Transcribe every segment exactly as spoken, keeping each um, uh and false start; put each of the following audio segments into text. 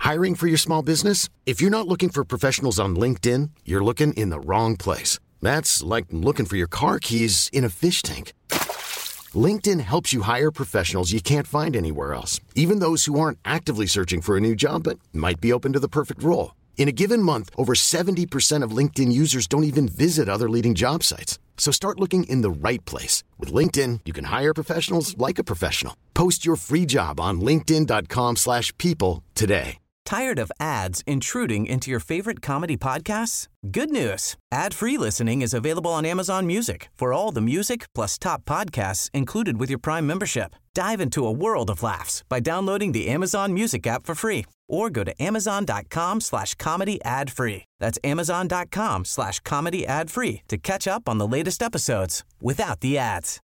Hiring for your small business? If you're not looking for professionals on LinkedIn, you're looking in the wrong place. That's like looking for your car keys in a fish tank. LinkedIn helps you hire professionals you can't find anywhere else, even those who aren't actively searching for a new job but might be open to the perfect role. In a given month, over seventy percent of LinkedIn users don't even visit other leading job sites. So start looking in the right place. With LinkedIn, you can hire professionals like a professional. Post your free job on linkedin dot com slash people today. Tired of ads intruding into your favorite comedy podcasts? Good news. Ad-free listening is available on Amazon Music for all the music plus top podcasts included with your Prime membership. Dive into a world of laughs by downloading the Amazon Music app for free or go to amazon.com slash comedy ad free. That's amazon.com slash comedy ad free to catch up on the latest episodes without the ads.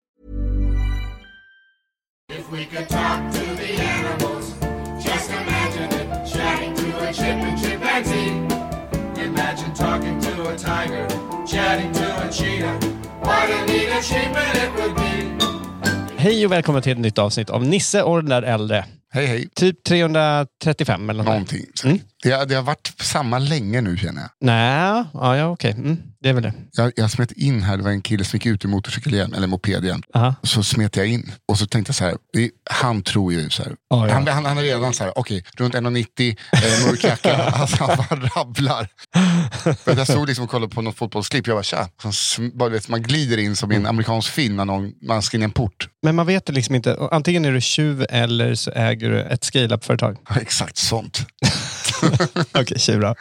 If we could talk to the animals, just imagine it. Chatting to a chip and chimpanzee. Imagine talking to a tiger, chatting to a cheetah. What a neat achievement it would be. Hej och välkommen till ett nytt avsnitt av Nisse och den där äldre. Hej hej. Typ trehundratrettiofem eller något. Någonting. Mm. Det, det har varit samma länge nu känner jag. Nej, ja, ja okej. Mm, det är väl det. Jag, jag smet in här, det var en kille som gick ut i motorcykel igen, eller moped igen. Aha. Så smet jag in och så tänkte jag så här, det, han tror ju så här. Oh, ja. han, han, han är redan så här, okej, okay, runt en komma nittio, eh, mörkjacka, alltså han bara rabblar. För jag stod liksom och kollade på något fotbollsklipp, jag bara tja. Så, bara, vet, man glider in som i en amerikansk film när någon, man ska in i en port. Men man vet det liksom inte, antingen är du tjuv eller så äger du ett scale-up-företag. Exakt sånt. Okej, okay, tjura.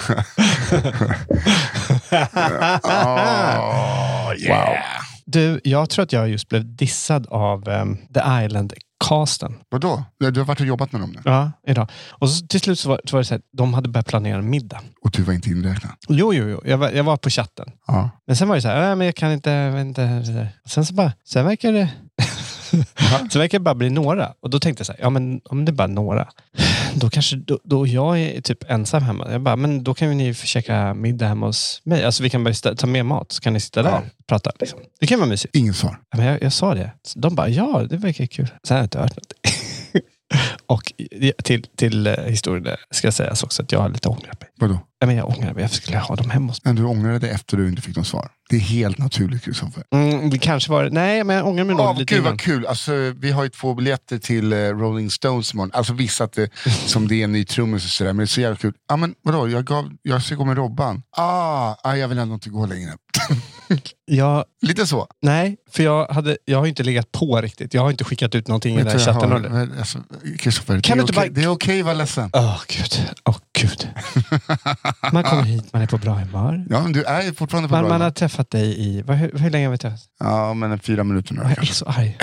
oh, yeah. Wow. Du, jag tror att jag just blev dissad av um, The Island-casten. Vadå? Du har varit och jobbat med dem nu? Ja, idag. Och så, till slut så var, så var det så här, de hade börjat planera en middag. Och du var inte inräknad? Jo, jo, jo. Jag var, jag var på chatten. Ja. Men sen var det så här, men jag kan inte, jag vet inte. Sen så bara, sen verkar det... så verkar det bara bli några. Och då tänkte jag så här, ja men om det är bara några, då kanske, då, då jag är typ ensam hemma. Jag bara, men då kan vi ni försöka middag hemma hos mig. Alltså vi kan bara sta- ta med mat, så kan ni sitta där och prata liksom. Det kan vara mysigt. Ingen svar. Ja, men jag, jag sa det. De bara, ja det verkar kul. Sen har jag inte hört något. Och till, till historien ska jag säga också att jag har lite ångrat mig. Vadå? Ja, men jag ångrar mig, jag skulle ha dem hemma hos mig. Men du ångrade det efter du inte fick någon svar. Det är helt naturligt, Kristoffer. Mm, det kanske var, nej men jag ångrar mig nog oh, lite. Gud vad kul, alltså, vi har ju två biljetter till uh, Rolling Stones imorgon. Alltså visst att det, som det är en ny trummis och sådär, men det är så jävla kul. Ja ah, men vadå, jag, gav, jag ska gå med Robban. Ah, ah, jag vill ändå inte gå längre. Ja, lite så. Nej, för jag, hade, jag har inte legat på riktigt. Jag har inte skickat ut någonting i den här chatten. Har, alltså, Kristoffer, det, är okay, bara... det är okej att vara ledsen. Åh oh, gud, åh oh, gud. Man kommer hit, man är på bra humör. Ja, men du är fortfarande på man, bra Man har träffat dig i, vad, hur, hur länge har vi träffat? Ja, men fyra minuter nu. Jag är så arg.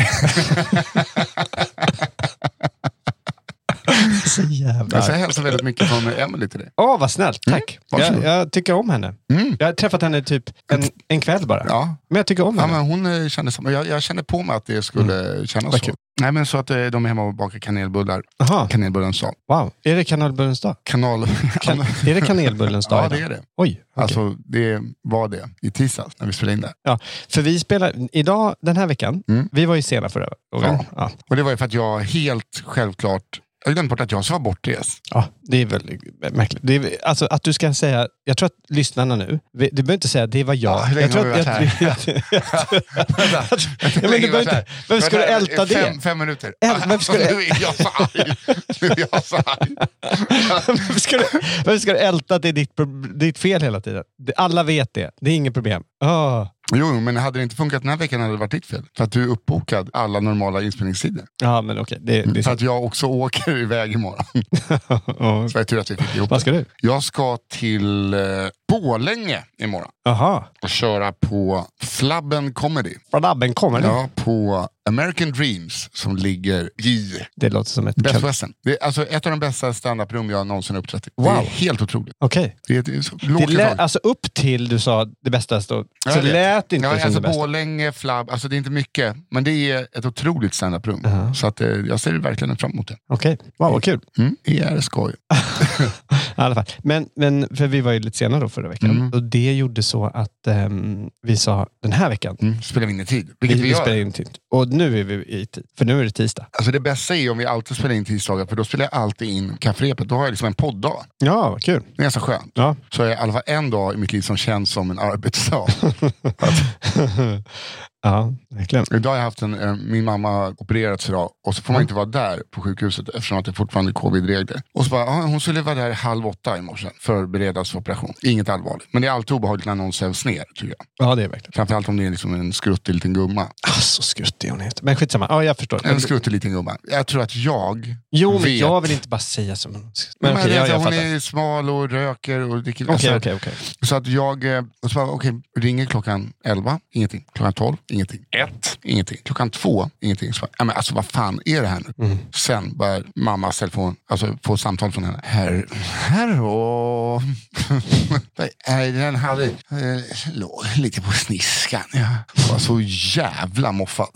Så jävla. Alltså, jag hälsar väldigt mycket från Emily till dig. Åh, oh, vad snällt, tack. Mm, jag, jag tycker om henne. Mm. Jag har träffat henne typ en, en kväll bara. Ja. Men jag tycker om henne. Ja, men hon kände samma. Jag, jag kände på mig att det skulle mm. kännas så. Kul. Nej, men så att de är hemma och bakar kanelbullar. Aha. Kanelbullens dag. Wow, är det kanelbullens dag? Kanal... Kan, är det kanelbullens dag? Ja, det är det. Oj. Okay. Alltså, det var det i tisdags när vi spelade in det. Ja, för vi spelar idag, den här veckan, mm. vi var ju sena förra gången. Ja. Ja. Och det var ju för att jag helt självklart jag glömde bort att jag så var bortrest. Ja, det är väldigt märkligt. Det är, alltså att du ska säga, jag tror att lyssnarna nu, du behöver inte säga det var jag. Ja, hur länge jag tror har vi varit här? Vem ska du älta det? Fem, fem minuter. Äl, vem ska du... Nu är jag så arg. Nu är jag så arg. Vem ska du, vem ska du älta att det är ditt, ditt fel hela tiden? Alla vet det. Det är inget problem. Oh. Jo, men hade det inte funkat den här veckan hade det varit ditt fel. För att du är uppbokad alla normala inspelningstider. Ja, men okej. Okay. Det, det för att jag också åker iväg imorgon. oh. Så jag tror att vi fick ihop. Vad ska du? Jag ska till eh, Borlänge imorgon. Aha. Och köra på Flabben Comedy. Flabben Comedy? Ja, på American Dreams som ligger i det låter som ett Best Western. Det är alltså ett av de bästa stand-up-rum jag någonsin uppträtt i. Wow. Det är helt otroligt. Okej. Okay. Det är, det är så lågt lä- alltså upp till du sa det bästa stå. Så ja, lät inte ja, som alltså det bästa. Borlänge, Flabb, alltså det är inte mycket, men det är ett otroligt stand-up-rum. Uh-huh. Så att eh, jag ser verkligen fram emot det. Okej. Okay. Wow, vad kul. Mm, det är skoj. alla fall. Men, men för vi var ju lite senare då förra veckan. Mm. Och det gjorde så att um, vi sa den här veckan. Mm. Spelar vi in i tid. Vilket vi, vi, vi gör. spelar in i tid. Och nu är vi i tid. För nu är det tisdag. Alltså det bästa är om vi alltid spelar in tisdagar. För då spelar jag alltid in kaffrepet. Då har jag liksom en podddag. Ja, vad kul. Det är ganska skönt. Ja. Så är jag i alla fall en dag i mitt liv som känns som en arbetsdag. Ja, verkligen. Idag har jag haft en, eh, min mamma har opererats idag och så får man inte vara där på sjukhuset eftersom att det fortfarande är covid-regler. Och så bara, ja, hon skulle vara där halv åtta i morse för beredas för operation. Inget allvarligt. Men det är alltid obehagligt när någon sövs ner, tycker jag. Ja, det är verkligen. Framförallt om det är liksom en skruttig liten gumma. Alltså, skruttig hon heter. Men skitsamma. Ja, jag förstår. En skruttig liten gumma. Jag tror att jag Jo, men vet... jag vill inte bara säga som hon. Men, Men okej, okay, jag, jag hon fattar. är smal och röker och dricker. Okej, alltså, okej, okej. Så att jag, eh, och så bara, okej, ringer klockan elva, ingenting. Klockan tolv, ingenting. Ett, ingenting. Klockan två, ingenting. Så bara, ja, men alltså vad fan är det här nu? Mm. Sen börjar mammas telefon, alltså få samtal från henne. Herr, hallå. Den hade eh, låg lite på sniskan. Ja. Jag var så jävla moffad.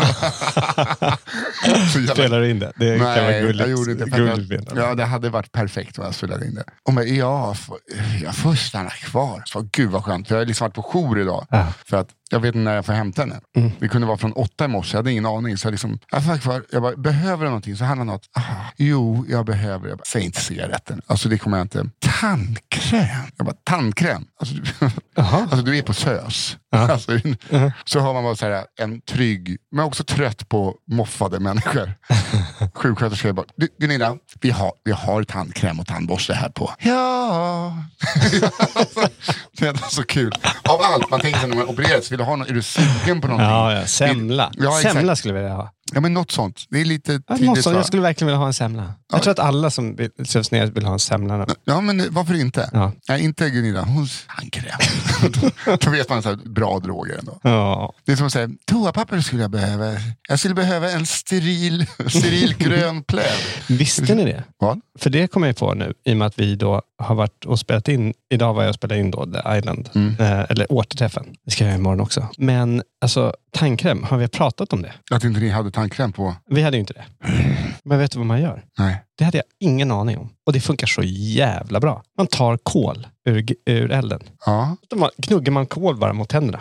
så jävla... Spelar du in det? Det kan vara Nej, gulligt. jag gjorde inte. Gulligt. Jag, ja, det hade varit perfekt om jag spelade in det. Och men, ja, får, jag får stanna kvar. Så, gud vad skönt. För jag har liksom varit på jour idag. Ja. För att jag vet inte när jag får hämta henne. Mm. Det kunde vara från åtta i morse. Jag hade ingen aning. Så jag liksom, jag får kvar. Jag bara, behöver du någonting? Så handlar något. Ah, jo, jag behöver. Jag bara, säg inte cigaretten. Alltså det kommer jag inte. Tandkräm. Jag bara, tandkräm. Alltså du, alltså, du är på sös. Alltså, uh-huh. Så har man bara så här, en trygg, men också trött på moffade människor. Sjuksköterskor bara, du, Gunilla, vi har, vi har tandkräm och tandborste här på. Ja. Alltså, det är så kul. Av allt man tänker sig när man opererar så vill du ha någon, är du sugen på någonting? Ja, ja. Semla. Ja, semla skulle jag vilja ha. Ja, men något sånt. Det är lite Ja, tidigt, något sånt. va? Jag skulle verkligen vilja ha en semla. Ja. Jag tror att alla som sövs ner vill ha en semla nu. Ja, men varför inte? Ja. Nej, inte Gunilla. Hon tandkräm. Då vet man så här, bra droger ändå. Ja. Det är som att säga, toapapper skulle jag behöva. Jag skulle behöva en steril, steril grön pläd. Visste ni det? Vad? För det kommer jag på nu, i och med att vi då har varit och spelat in, idag var jag och spelade in då The Island, Mm. eh, eller återträffen. Det ska jag göra imorgon också. Men alltså, tandkräm, har vi pratat om det? Att inte ni hade tandkräm på? Vi hade ju inte det. Men vet du vad man gör? Nej. Det hade jag ingen aning om. Och det funkar så jävla bra. Man tar kol ur, ur elden. Ja. Då man, knuggar man kol bara mot tänderna.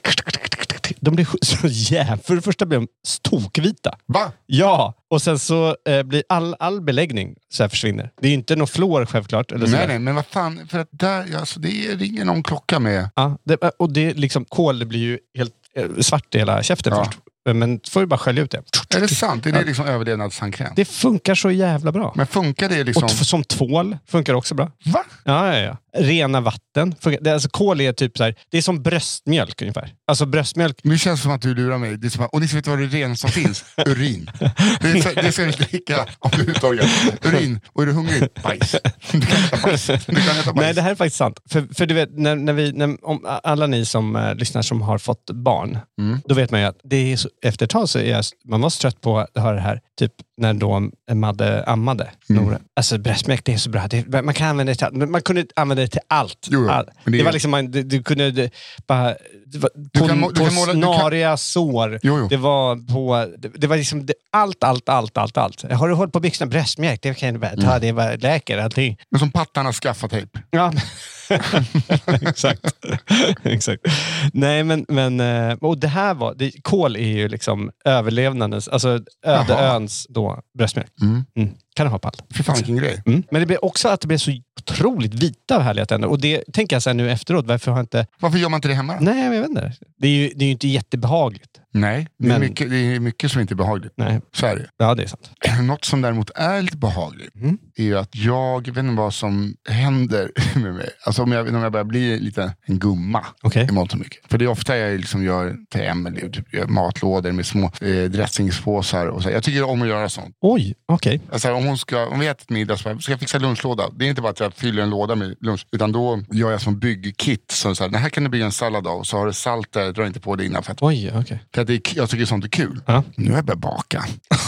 De blir så jävla... För det första blir de stokvita. Va? Ja, och sen så eh, blir all, all beläggning så här försvinner. Det är ju inte någon fluor självklart. Eller så Nej, där. nej, men vad fan. För att där, alltså, det ringer någon klocka med. Ja, det, och det liksom, kol det blir ju helt eh, svart i hela käften Ja. först. Men får ju bara skölja ut det. Är det sant? Är det liksom överlevnadstandkräm? Det funkar så jävla bra. Men funkar det liksom... Och t- som tvål funkar också bra. Va? Ja, ja, ja. Rena vatten. Funkar. Det, alltså, kol är typ så här, det är som bröstmjölk ungefär. Alltså bröstmjölk. Nu känns det som att du lurar mig. Det är som att, och ni vet vad det rena som finns? Urin. Det, är så, det ska vi dricka om du uttagar. Urin. Och är du hungrig? Bajs. Du kan äta bajs. Du kan äta bajs. Nej, det här är faktiskt sant. För, för du vet, när, när vi, när, om alla ni som äh, lyssnar som har fått barn, Mm. då vet man ju att det är så, efter ett tag så är jag, man var så trött på att höra det här. Typ när då Madde ammade. Mm. Nora. Alltså bröstmjölk, det är så bra. Det, man kan använda det till allt. Man kunde använda det till allt. Jo, jo. All, Men det det, är- var liksom, man, du, du kunde det, bara... Det var, Du på kan må- du på kan måla- du kan- snariga sår. Jo, jo. Det var på... Det, det var liksom det, allt, allt, allt, allt, allt. Har du hållit på byxorna? Bröstmjölk, det kan du bara ta. Mm. Det var läker, allting. Men som pattarna skaffatejp. Ja, exakt. Exakt. Nej, men, men och det här var, det, kol är ju liksom överlevnadens, alltså öde Jaha. öns då bröstmjölk. Mm. Mm. Kan du ha på allt. Fy fan vilken grej. Mm. Men det blir också att det blir så otroligt vita av härliga tänder. Och det tänker jag så här nu efteråt, varför har jag inte... Varför gör man inte det hemma? Nej, jag vet inte. Det är ju, det är ju inte jättebehagligt. Nej, det är, Men- mycket, det är mycket som inte är behagligt. Nej, Så är det. ja det är sant. Något som däremot är lite behagligt Mm. är ju att jag vet inte vad som händer med mig. Alltså om jag, om jag börjar bli lite en gumma Okej. i mångt och mycket. För det är ofta jag liksom gör till Emelie, typ, gör matlådor med små eh, dressingspåsar. Och så. Jag tycker om att göra sånt. Oj, okej. Alltså, om, hon ska, om vi äter middag så bara, ska jag fixa lunchlåda. Det är inte bara att jag fyller en låda med lunch. Utan då gör jag som byggkit. Så så här, den här kan du bygga en sallad av. Och så har du salt där, dra inte på det innan. För att, Oj, okej. för att det är, jag tycker sånt är kul. Ja. Nu har jag börjat baka.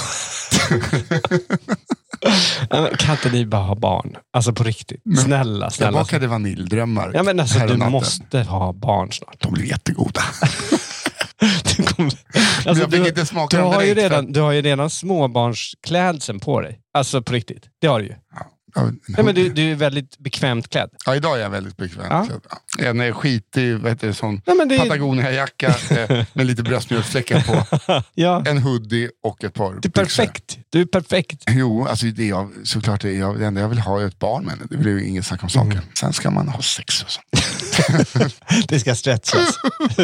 Ja, men kan inte ni bara ha barn? Alltså på riktigt. Snälla, Jag snälla. bakade vaniljdrömmar. Ja, men alltså här om du natten. måste ha barn snart. De blir jättegoda. Du, kommer, alltså, Jag fick du, inte smaka du, dem har ju direkt, för redan, du har ju redan småbarnsklädseln på dig. Alltså på riktigt. Det har du ju. Ja, Ja, Nej, men du, du är väldigt bekvämt klädd. Ja, idag är jag väldigt bekvämt Ja. klädd. Ja. En är skitig, vad heter det, sån Nej, men det är- Patagonia-jacka eh, med lite bröstmjölksfläckar på. Ja, En hoodie och ett par du är perfekt. Du är perfekt. Jo, alltså det, är jag, såklart det, är jag, det enda jag vill ha är ett barn med henne. Det blir ju inget snack om saken. Mm. Sen ska man ha sex och så. Det ska stretchas.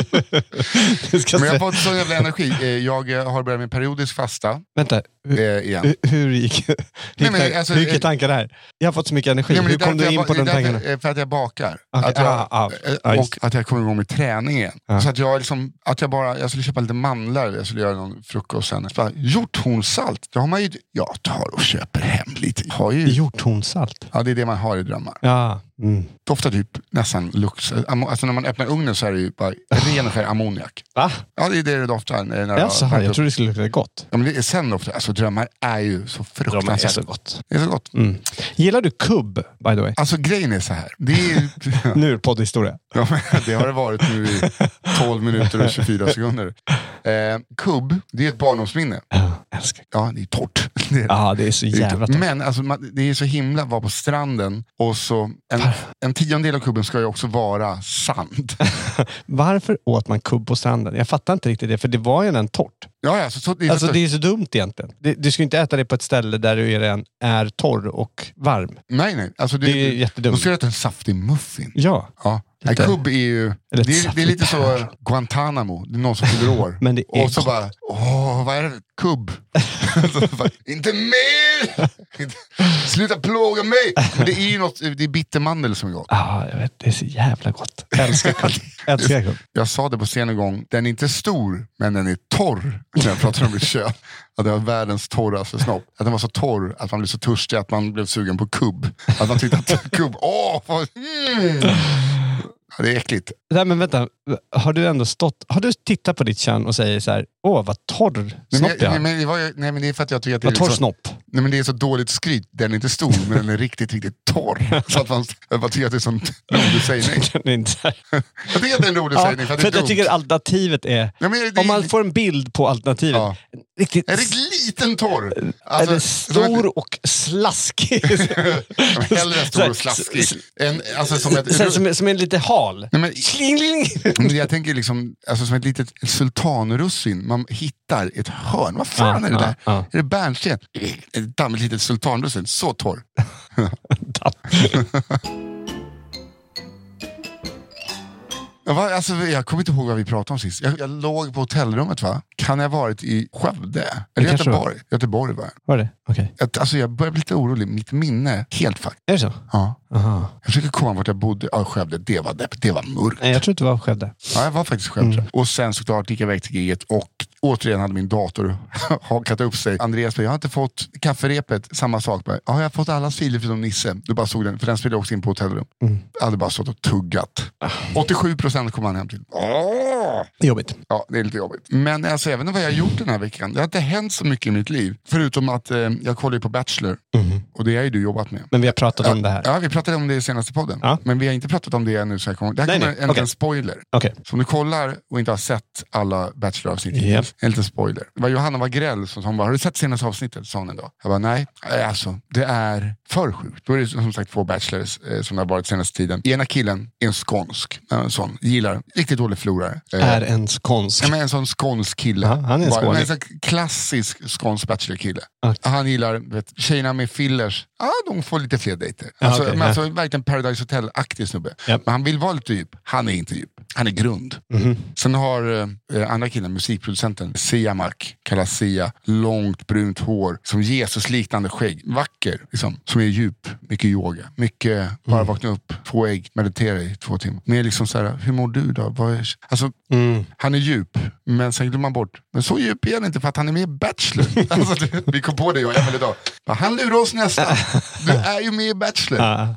Det ska Men jag har stre- fått sån jävla energi. Eh, Jag eh, har börjat med periodisk fasta Vänta, hur, eh, igen. hur, hur gick hur Nej, men, gick- alltså, hur gick eh, tankar där? Jag har fått så mycket energi. Ja, men hur det är kom du därför in jag, på det är de tankarna? därför, eh, för att jag bakar. Okej, Att jag, ah, ah, eh, ah, just och att jag kommer igång med träning igen. Ja. Så att jag, liksom, att jag bara, jag skulle köpa lite mandlar, jag skulle göra någon frukost sen. Så bara, hjorthornsalt, det har man ju, jag tar och köper hem lite. Jag har ju, Hjorthornsalt. ja, det är det man har i drömmar. Ja. Mm. Doftar typ nästan lux. Alltså när man öppnar ugnen så är det ju bara ren och skär ammoniak. Va? Ja, det är det det doftar. När Jag, så här, jag tror det skulle lukta gott. Ja, men det är sen doftar. Alltså drömmar är ju så De är fruktansvärt. så gott. Det är så gott. Mm. Gillar du kubb, by the way? Alltså grejen är så här. Det är ju... Nu är det poddhistoria. Ja, men det har det varit nu i tolv minuter och tjugofyra sekunder. Eh, kubb, det är ett barndomsminne. Ja, älskar. Ja, det är torrt. Det är, Ja, det är så det är jävla torrt. torrt. Men alltså, man, det är så himla att vara på stranden och så en, en tiondel av kubben ska ju också vara sand. Varför åt man kubb på stranden? Jag fattar inte riktigt det, för det var ju en torrt. Ja, ja, så, så, det är Alltså så, det är så dumt egentligen. Det, du ska inte äta det på ett ställe där du redan är torr och varm. nej, nej. Alltså, det, Det är Då jättedumt. ska du äta en saftig muffin. Ja, Ja. Nej, Lite- kubb är ju... Det Eller är, det är lite så saftig Guantanamo. Det är någon som fyller år. Men det är och så gott. bara, åh, vad är det? Kubb. Så bara, inte mer! Inte- Sluta plåga mig! Men det är ju något, det är bittermandel som är gott. ja, jag vet, det är så jävla gott. Jag älskar kubb. Jag älskar kubb. Jag sa det på scen en gång, den är inte stor, men den är torr. När jag pratade om mitt kön. Att det var världens torraste snopp. Att den var så torr att man blev så törstig att man blev sugen på kubb. Att man tyckte att kubb, åh, vad, mm. Ja, det är äckligt. Nej, men vänta. Har du ändå stått... Har du tittat på ditt kön och säger så här, åh, vad torr Nej, snopp men, jag nej, har. men det var, ju- nej men det är för att jag tycker att det är, Vad torr liksom, snopp. nej, men det är så dåligt skryt. Den är inte stor, men den är riktigt, riktigt torr. Så att man, jag bara tycker att det är en sån rolig sägning. Det är inte så här. Jag tycker att det är en rolig Ja, sägning för att för det att är jag dumt. tycker alternativet är... Nej, men det, Om man får en bild på alternativet. Ja. Riktigt... En riktigt liten torr. Är det som ett- stor och slaskig? Hellre stor och slaskig. En, alltså som ett... Sen som, som är lite hal. Nej, men, Slingling. men jag tänker liksom, alltså som ett litet sultanrussin. Man hittar ett hörn. Vad fan Ja, är det ja, där? ja. Är det bärnsten? Ett dammigt litet sultanrussin. Så torr. Jag, var, alltså, jag kommer inte ihåg vad vi pratade om sist. Jag, jag låg på hotellrummet, va? Kan jag ha varit i Skövde? Eller kanske Göteborg? Göteborg var jag. Var det? Okej. Jag, alltså, jag börjar bli lite orolig. Mitt minne, helt fuck. Är det så? Ja. Aha. Jag försöker komma vart jag bodde. Ja, Skövde, det var depp, det var mörkt. Nej, jag tror inte det var Skövde. Ja, jag var faktiskt själv. Mm. Och sen såklart gick jag iväg till giget och återigen hade min dator hakat upp sig. Andreas bara, jag har inte fått kafferepet, samma sak. Bara, ja, jag har fått alla filer förutom Nisse. Du bara såg den, för den spelade också in på hotellrum. Mm. Jag hade bara stått och tuggat. åttiosju procent kom han hem till. Åh! Jobbigt. Ja, det är lite jobbigt. Men alltså, även vad jag har gjort den här veckan, det har inte hänt så mycket i mitt liv. Förutom att eh, jag kollar ju på Bachelor. Mm. Och det har ju du jobbat med. Men vi har pratat om det här. Ja, vi pratade om det i senaste podden. Ja. Men vi har inte pratat om det ännu. Så jag kommer, det här Nej, kommer nej. en Okej. liten spoiler. Okej. Så om du kollar och inte har sett alla Bachelor-avsnitt, Japp. en liten spoiler. Det var Johanna Wagrell som, som bara, har du sett senaste avsnittet? Sa hon en dag. Jag bara, nej. Alltså, det är för sjukt. Då är det som sagt två Bachelors eh, som det har varit senaste tiden. Ena killen är en skånsk. En sån, gillar, riktigt dålig förlorare. Eh, Är en skånsk. Ja, men en sån skånsk kille. Ja, han är en Bara- skåning. men en sån klassisk skånsk bachelor-kille. Okej. Han gillar vet, tjejerna med fillers. Ja, de får lite fler dejter. Ja, Alltså, okej, men ja. alltså verkligen Paradise Hotel-aktig snubbe. Japp. Men han vill vara lite djup. Han är inte djup. Han är grund. Mhm. Sen har eh, andra killen, musikproducenten Siamak, kallas Sia. Långt brunt hår, som Jesus-liknande skägg. Vacker, liksom. Som är djup. Mycket yoga. Mycket bara vakna upp, få ägg, meditera i två timmar. Men liksom så här, hur mår du då? Vad är... Alltså, Mm. han är djup, men sen glömmer man bort. Men så djup är han inte för att han är med i Bachelor. Alltså, det, vi kom på det jag och Emil idag. Han lurar oss nästan. Du är ju med i Bachelor. Ja.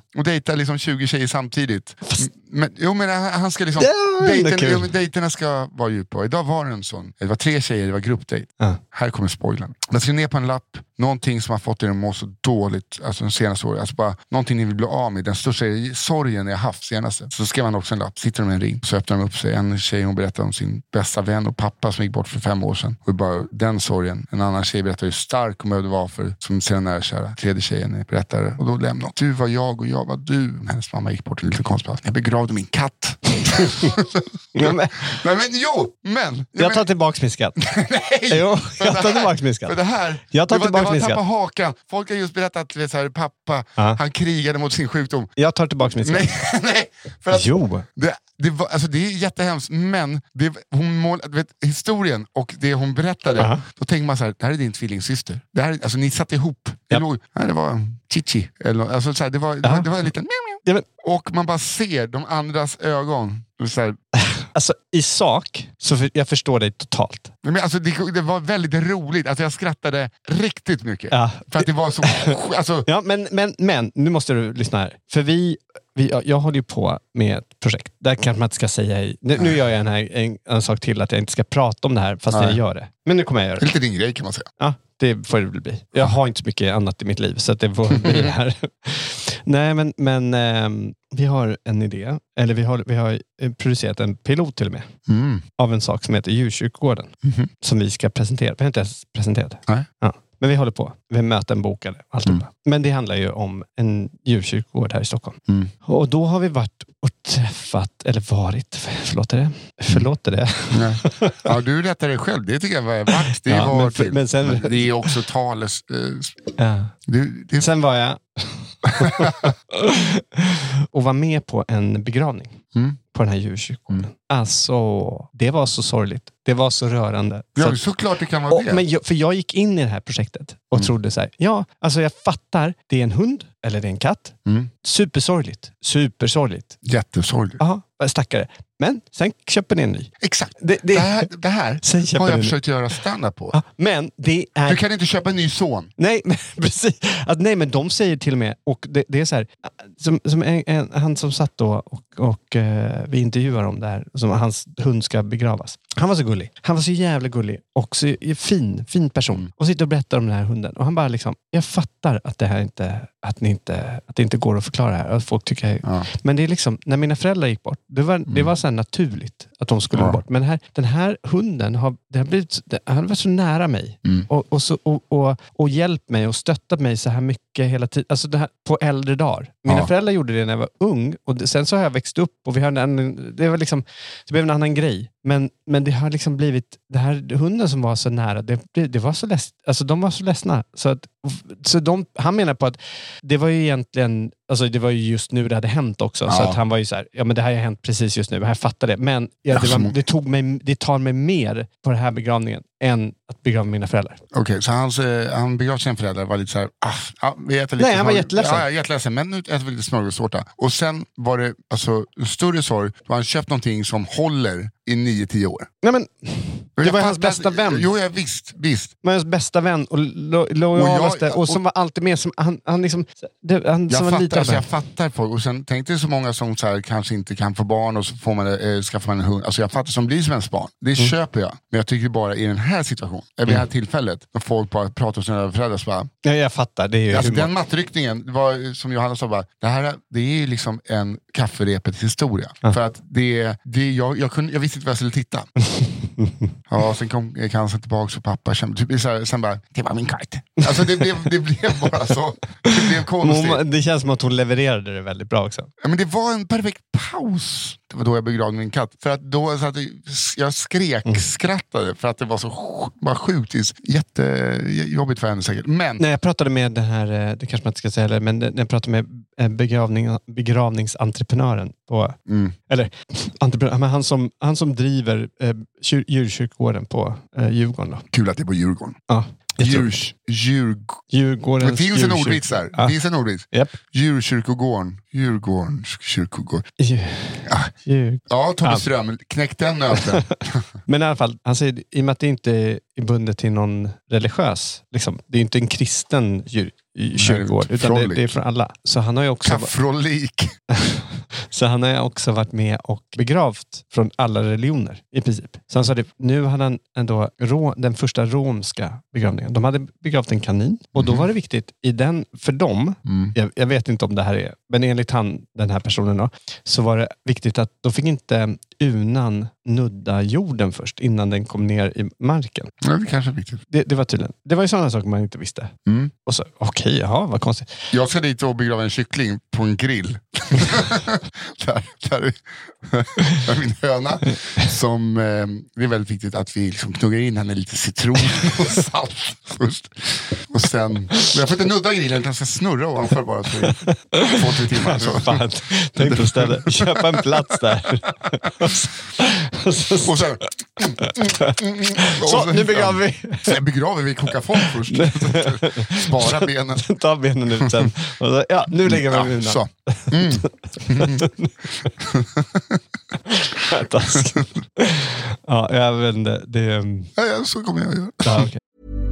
och dejtar liksom tjugo tjejer samtidigt. Fast... Men, jo, men han ska liksom... Ja, dejten, jo, men dejterna ska vara djupa. Och idag var det en sån. Det var tre tjejer, det var gruppdejt. Ja. Här kommer spoilern. Man ska ner på en lapp. Någonting som har fått er att må så dåligt. Alltså de senaste åren. Alltså bara någonting ni vill bli av med. Den största sorgen jag haft senaste. Så skrev man också en lapp. Sitter de med en ring. Så öppnar de upp sig. En tjej hon berättar om sin bästa vän och pappa som gick bort för fem år sedan. Och bara den sorgen. En annan tjej berättar hur stark hon behövde vara för. Som sedan nära kära. Tredje tjejen berättar. Och då lämnade du var jag och jag var du. Hennes mamma gick bort en liten konstplats. Jag begravde min katt. Ja, men... Nej men jo, men... Jag tar tillbaka min skatt. Nej! Jo, jag tar tillbaka min skatt. För det här, jag tar det var, tillbaka det var min skatt. tappa hakan. Folk har just berättat att så här, pappa, Ja. han krigade mot sin sjukdom. Jag tar tillbaka min skatt. Nej, nej. För att Jo. det, det, var, alltså det är jättehemskt, men det, hon mål, vet, historien och det hon berättade, Aha. då tänker man så här, det här är din tvillingsyster. Det här, alltså ni satt ihop. Det, Japp. låg, nej, det var Chichi. Eller, alltså, så här, det, var, det, var, det var en liten... Ja, men, Och man bara ser de andras ögon. Så här, alltså i sak, så för, jag förstår dig totalt. men alltså, det, det var väldigt roligt. Alltså, jag skrattade riktigt mycket. Ja. För att det var så... Alltså, Ja, men, men, men nu måste du lyssna här. För vi, vi jag, jag håller ju på med ett projekt. Där kanske man inte ska säga i, nu, nu gör jag en, här, en, en sak till att jag inte ska prata om det här fast Nej. jag gör det. Men nu kommer jag göra det är det. lite din grej kan man säga. Ja, det får det väl bli. Jag har inte så mycket annat i mitt liv så att det får bli det här. Nej, men, men eh, vi har en idé. Eller vi har, vi har producerat en pilot till och med. Mm. Av en sak som heter Djurkyrkogården. Mm-hmm. Som vi ska presentera. Vi har inte ens presenterat det. Nej. Ja. Men vi håller på. Vi har möten bokade. Alltihopa. Mm. Men det handlar ju om en djurkyrkogård här i Stockholm. Mm. Och då har vi varit och träffat, eller varit, förlåt är det? Förlåt är det? Nej. Ja, du rättar dig själv. Det tycker jag var vart. Det Ja, var men för- till. men sen- Men det är också tales... Eh, Ja. du, det, Sen var jag och var med på en begravning mm. på den här djurkyrkogården. Mm. Alltså, det var så sorgligt. Det var så rörande. Så ja, att- såklart det kan vara Och, det. men jag, för jag gick in i det här projektet och Mm. trodde så här, ja, alltså jag fattar, det är en hund eller det är en katt. Mm. Supersorgligt, supersorgligt. Jättesorgligt. Ja, stackare. Men sen köper ni en ny. Exakt. Det, det, Det här, det här sen köper har ni jag en ny. försökt göra stand-up på. Ja, men det är... Du kan inte köpa en ny son. Nej, men, precis. Att, nej, men de säger till och med, och det, det är så här, som, som en, en, han som satt då och, och eh, vi intervjuar om det här, som hans hund ska begravas. Han var så gullig. Han var så jävla gullig och så fin, fin person. Mm. Och sitter och berättar om den här hunden. Och han bara liksom, jag fattar att det här inte, att ni inte, att det inte går att förklara det här. Att folk tycker, Ja. men det är liksom, när mina föräldrar gick bort, det var, det var så här naturligt att de skulle Ja. gå bort. Men den här, den här hunden har, det har blivit, det, han har varit så nära mig. Mm. Och, och, så, och, och, och hjälpt mig och stöttat mig så här mycket hela tiden. Alltså det här, på äldre dagar. Mina Ja. föräldrar gjorde det när jag var ung. Och det, sen så har jag växt upp och vi har en, det var liksom, det blev en annan grej. Men, men det har liksom blivit, det här hunden som var så nära, det, det var så leds, alltså de var så ledsna. Så att, så de, han menar på att det var ju egentligen, alltså det var ju just nu det hade hänt också. Ja. Så att han var ju så här, ja men det här har hänt precis just nu, jag fattar det. Men ja, det, Alltså, var, det, tog mig, det tar mig mer på den här begravningen än att begrava mina föräldrar. Okej, så hans, eh, han begravde sina föräldrar var lite så här, ah, ja, vi äter lite Nej, han var smörg- jätteledsen. Ja, jätteledsen, men nu äter vi lite smörgåstårta. Och sen var det alltså större sorg, då har han köpt någonting som håller i nio tio år. Nej men, Och det jag var hans fattar- bästa vän. Jo, ja, visst, visst. Men hans bästa vän och lo, lojalaste och, Och jag- som var alltid med som han, han liksom det, han Jag som var fattar, liten alltså, vän. jag fattar folk. Och sen tänkte så många som så här, kanske inte kan få barn och så får man, eh, skaffar man en hund. Alltså jag fattar som blir som ens barn. Det Mm. köper jag. Men jag tycker bara i den här situationen, eller vid det här tillfället, när folk bara pratar om sina föräldrar så bara, Ja, jag fattar, det är ju alltså humor. den mattryckningen, det var som Johanna sa bara, det här det är ju liksom en kafferepet historia. Ja. För att det, det jag, jag, kunde, jag visste inte vad jag skulle titta. Ja, sen kom Kansen tillbaka och pappa kände, typ, så här, sen bara, det var min katt. Alltså det blev, det blev bara så, det blev konstigt. Hon, det känns som att hon levererade det väldigt bra också. Ja, men det var en perfekt paus. Det var då jag begravde min katt. För att då så att jag skrek, Mm. skrattade för att det var så sj- bara sjukt. Jättejobbigt för henne säkert. Men Nej, jag pratade med den här, eh, det kanske man inte ska säga, eller, men jag pratade med eh, begravning, begravningsentreprenören på, mm. eller entreprenör, men han som, han som driver eh, kyr, djurkyrkogården på eh, Djurgården. Då. kul att det är på Djurgården. Ja, jag tror- Djurs, djur, Djurgårdens det finns en djurkyrk- ordvits där. Ja. Det finns en ordvits. Japp. Djurkyrkogården. Djurgårdens kyrkogård. Djur, Ja, djur. ja Tobbe Ja. Ström, knäck den nöten. Men i alla fall, han säger, i och med att det inte är bundet till någon religiös, liksom, det är inte en kristen djur, kyrkogård, utan det, det är från alla. Så han har ju också... Kaffrolik. Så han har ju också varit med och begravt från alla religioner i princip. Så han sa det, nu hade han ändå rå, den första romska begravningen. De hade begravt en kanin. Och då var det viktigt i den, för dem, mm. jag, jag vet inte om det här är, men enligt han, den här personen då, så var det viktigt att de fick inte unan nudda jorden först innan den kom ner i marken. Ja, det kanske är viktigt. Det, det var tydligen. Det var ju sådana saker man inte visste. Mm. Och så, okej, okay, jaha, vad konstigt. Jag ska dit och begrava en kyckling på en grill. där, där, där är min höna. Som, eh, det är väldigt viktigt att vi liksom knuggar in henne lite citron och salt först. Och sen, jag får inte nudda grillen, utan ska snurra ovanför bara så i två, tre timmar. Så. Fan, tänk på stället. Köpa en plats där. och så, och så, och sen, så nu begraver vi. Sen begraver vi kokafond först. Spara benen. Ta benen ut sen. Och så, ja, nu lägger vi ja, unan. Så. Mm. Ja, jag vet inte. Det, ja, ja, så kommer jag göra. Ja, okay.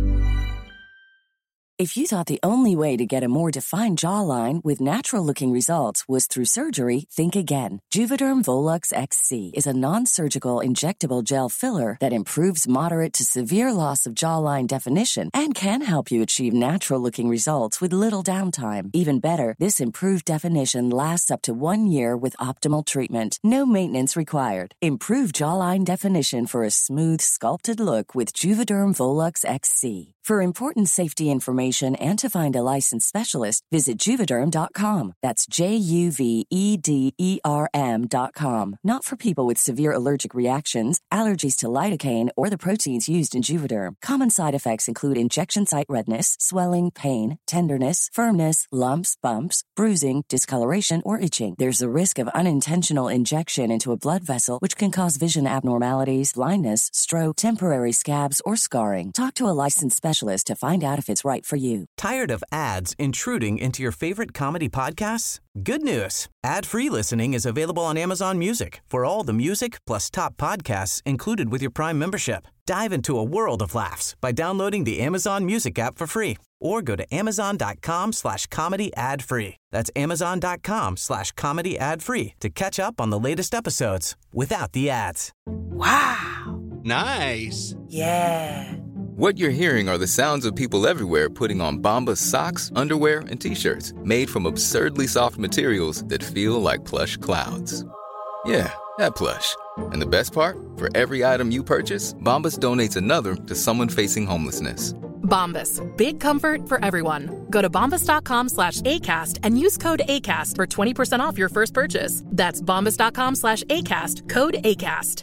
If you thought the only way to get a more defined jawline with natural-looking results was through surgery, think again. Juvederm Volux X C is a non-surgical injectable gel filler that improves moderate to severe loss of jawline definition and can help you achieve natural-looking results with little downtime. Even better, this improved definition lasts up to one year with optimal treatment. No maintenance required. Improve jawline definition for a smooth, sculpted look with Juvederm Volux X C. For important safety information and to find a licensed specialist, visit Juvederm dot com. That's J U V E D E R M dot com. Not for people with severe allergic reactions, allergies to lidocaine, or the proteins used in Juvederm. Common side effects include injection site redness, swelling, pain, tenderness, firmness, lumps, bumps, bruising, discoloration, or itching. There's a risk of unintentional injection into a blood vessel, which can cause vision abnormalities, blindness, stroke, temporary scabs, or scarring. Talk to a licensed specialist to find out if it's right for you. Tired of ads intruding into your favorite comedy podcasts? Good news. Ad-free listening is available on Amazon Music for all the music plus top podcasts included with your Prime membership. Dive into a world of laughs by downloading the Amazon Music app for free or go to amazon.com slash comedy ad free. That's amazon.com slash comedy ad free to catch up on the latest episodes without the ads. Wow. Nice. Yeah. What you're hearing are the sounds of people everywhere putting on Bombas socks, underwear, and T-shirts made from absurdly soft materials that feel like plush clouds. Yeah, that plush. And the best part? For every item you purchase, Bombas donates another to someone facing homelessness. Bombas. Big comfort for everyone. Go to bombas.com slash ACAST and use code ACAST for twenty percent off your first purchase. That's bombas.com slash ACAST. Code ACAST.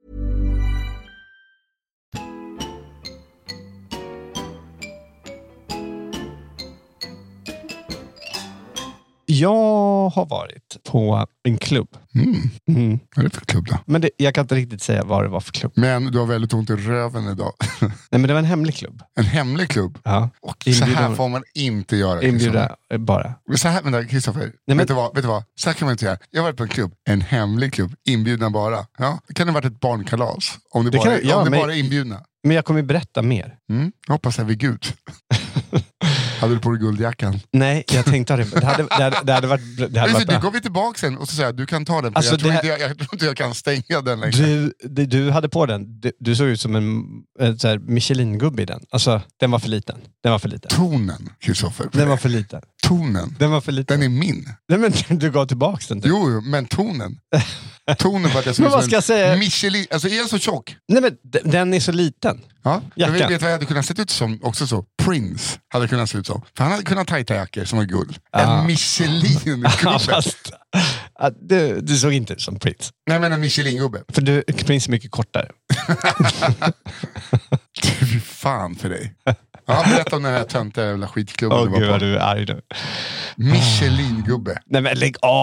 Jag har varit på en klubb. Mm. Mm. Vad är det för klubb då? Men det, jag kan inte riktigt säga vad det var för klubb. Men du har väldigt ont i röven idag. Nej, men det var en hemlig klubb. En hemlig klubb? Ja. Och så här får man inte göra. Inbjuda bara. Så här, men Kristoffer, men... vet, du vad, vet du vad? Så här kan man inte göra. Jag har varit på en klubb, en hemlig klubb, inbjudna bara. Ja, det kan ha varit ett barnkalas. Om det, det bara, kan, ja, om det men... bara är inbjudna. Men jag kommer berätta mer. Mm, jag hoppas jag vid Gud. Hade du på dig guldjackan? Nej, jag tänkte att det, det, hade, det, hade, det hade varit... Det hade varit du går vi tillbaka sen och så säger du kan ta den. Alltså jag, tror här... inte, jag, jag tror inte jag kan stänga den längre. Du, du, du hade på den. Du, du såg ut som en, en så här Michelin-gubbe i den. Alltså, den var för liten. Den var för liten. Tonen, Kristoffer. Den var för liten. Tonen. Den var för liten. Den är min. Nej, men du gav tillbaka den. Typ. Jo, men tonen. Tonen var det som men vad ska jag säga? Michelin. Alltså är den så tjock? Nej, men den är så liten. Ja, jag vet, vet vad jag hade kunnat se ut som också så. Prince hade kunnat se ut så. För han hade kunnat tajta jackor som var guld. Ja. En Michelin-gubbe. Ja, fast, du, du såg inte ut som Prince. Nej, men en Michelin-gubbe. För du, Prince är mycket kortare. Du är fan för dig. Ja, berätta om den här töntiga jävla skitklubben. Åh oh, gud vad du är arg nu. Michelin-gubbe. Nej men lägg av.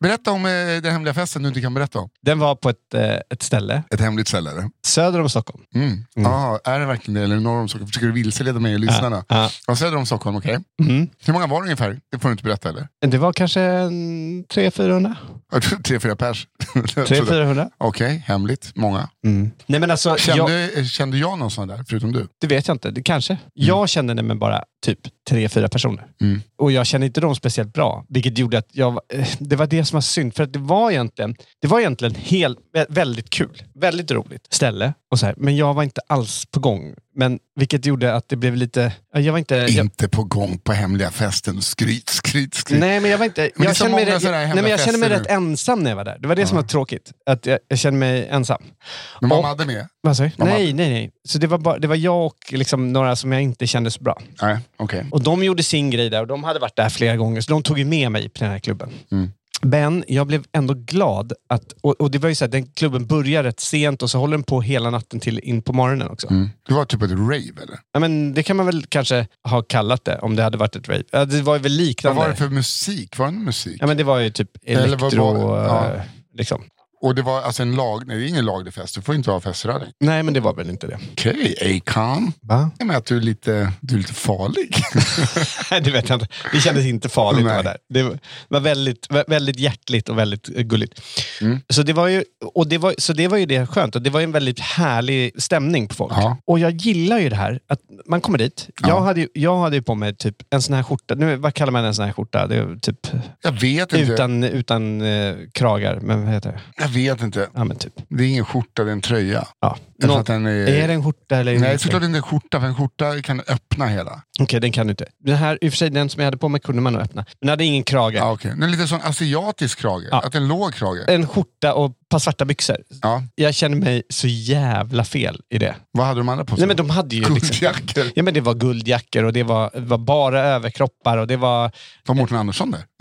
Berätta om eh, den hemliga festen du inte kan berätta om. Den var på ett, eh, ett ställe. Ett hemligt ställe, eller? Söder om Stockholm. Mm. Mm. Ah, är det verkligen det? Eller norr om Stockholm? Försöker du vilseleda mig och lyssnarna? Ja, ja. Ja, söder om Stockholm, okej. Okay. Mm. Hur många var det ungefär? Det får du inte berätta, eller? Det var kanske en tre fyrahundra. Tre, fyra pers. tre fyrahundra. Okej, okay, hemligt. Många. Mm. Nej, men alltså, kände, jag, kände jag någon sån där, förutom du? Det vet jag inte. Det kanske. Mm. Jag kände det med bara typ tre, fyra personer. Mm. Och jag kände inte dem speciellt bra. Vilket gjorde att jag... Det var det som var synd. För att det var egentligen... Det var egentligen helt, väldigt kul. Väldigt roligt ställe. Och så här. Men jag var inte alls på gång. Men vilket gjorde att det blev lite... Jag var inte... Jag, inte på gång på hemliga festen. Skryt, skryt, skryt. Nej, men jag var inte... Jag, kände mig, rätt, jag, nej, men jag kände mig rätt nu. ensam när jag var där. Det var det ja. som var tråkigt. Att jag, jag kände mig ensam. Men var och, Madde med? Vad säger var Nej, Madde? nej, nej. Så det var, bara, det var jag och liksom några som jag inte kände så bra. Nej, okej. Okay. Och de gjorde sin grej där och de hade varit där flera gånger. Så de tog ju med mig på den här klubben. Mm. Men jag blev ändå glad att, och, och det var ju så här, den klubben börjar rätt sent och så håller den på hela natten till in på morgonen också. Mm. Det var typ ett rave, eller? Ja, men det kan man väl kanske ha kallat det om det hade varit ett rave. Ja, det var ju väl liknande. Vad var det för musik? Var det musik? Ja, men det var ju typ elektro, var, ja. uh, liksom. Och det var alltså en lag, nej det är ingen laglig fest, du får inte ha fester där. Nej, men det var väl inte det. Okej, okay, Akon. Va? Jag menar att du är lite, du är lite farlig. Nej, det vet jag inte. Det kändes inte farligt att vara där. Det var väldigt, väldigt hjärtligt och väldigt gulligt. Mm. Så det var ju, och det var, så det var ju det skönt. Och det var ju en väldigt härlig stämning på folk. Ja. Och jag gillar ju det här, att man kommer dit. Ja. Jag hade ju jag hade ju på mig typ en sån här skjorta. Nu, vad kallar man en sån här skjorta? Det är typ... Jag vet inte. Utan, utan eh, kragar, men vad heter det? Jag vet inte. Ja, men typ. Det är ingen skjorta, det är en tröja. Ja. Nå- att den är... är det en skjorta eller? Nej, såklart det är en skjorta, för en skjorta kan öppna hela. Okej, okay, den kan du inte. Den här, i och för sig, den som jag hade på mig kunde man nog öppna. Den hade ingen krage. Ja, okej. Okay. Den är lite sån asiatisk krage. Ja. Att en låg krage. En skjorta och ett par svarta byxor. Ja. Jag känner mig så jävla fel i det. Vad hade de andra på sig? Nej, men de hade ju guldjackor. Liksom, ja, men det var guldjackor och det var, det var bara överkroppar och det var... Var Mårten Andersson där?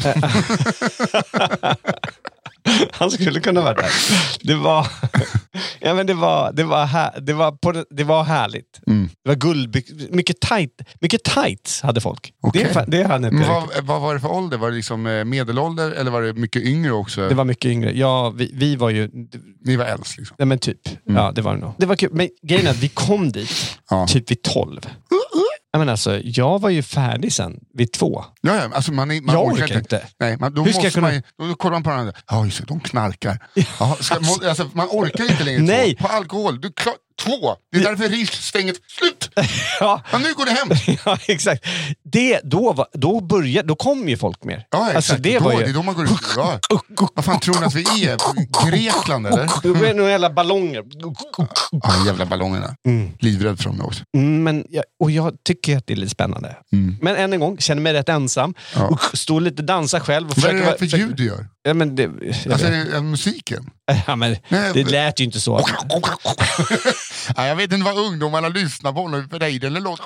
Han skulle kunna vara där. Det var ja, men det var det var här, det var på det var härligt. Mm. Det var guld, mycket tight, mycket tights hade folk. Okay. Det det hade inte. Vad, vad var det för ålder? Var det liksom medelålder eller var det mycket yngre också? Det var mycket yngre. Ja, vi, vi var ju Ni var äldst liksom. Nej, men typ. Mm. Ja, det var det nog. Det var kul, men grejen är att vi kom dit ja. typ vid tolv. Jag menar alltså, jag var ju färdig sen vid två. Ja, ja alltså man, man jag orkar inte. inte. Nej, man, då Hur ska måste kunna... man då kollar man på den. Ja, just det, de knarkar. Ja, ska, alltså, man orkar inte längre Nej. Två. På alkohol. Du klar, två. Det är därför riskstänget slut. Ja. Men nu går det hem. Ja, exakt. Det, då, var, då, började, då kom ju folk mer. Ja, exakt. Alltså, det, då, var ju... det är då man går ut. Ja. Vad fan tror ni att vi är? Grekland eller? Det är några jävla ballonger. Ja, jävla ballongerna. Mm. Livrädd för dem också. Mm, men jag, och jag tycker att det är lite spännande. Mm. Men än en gång, känner mig rätt ensam. Ja. Och står lite och dansar själv. Och vad är det för försöker... ljud du gör? Ja, men det, alltså är det musiken? Ja, men Nej, det lät ju inte så. Ja, jag vet inte vad ungdomarna lyssnar på nu för dig. Eller låt.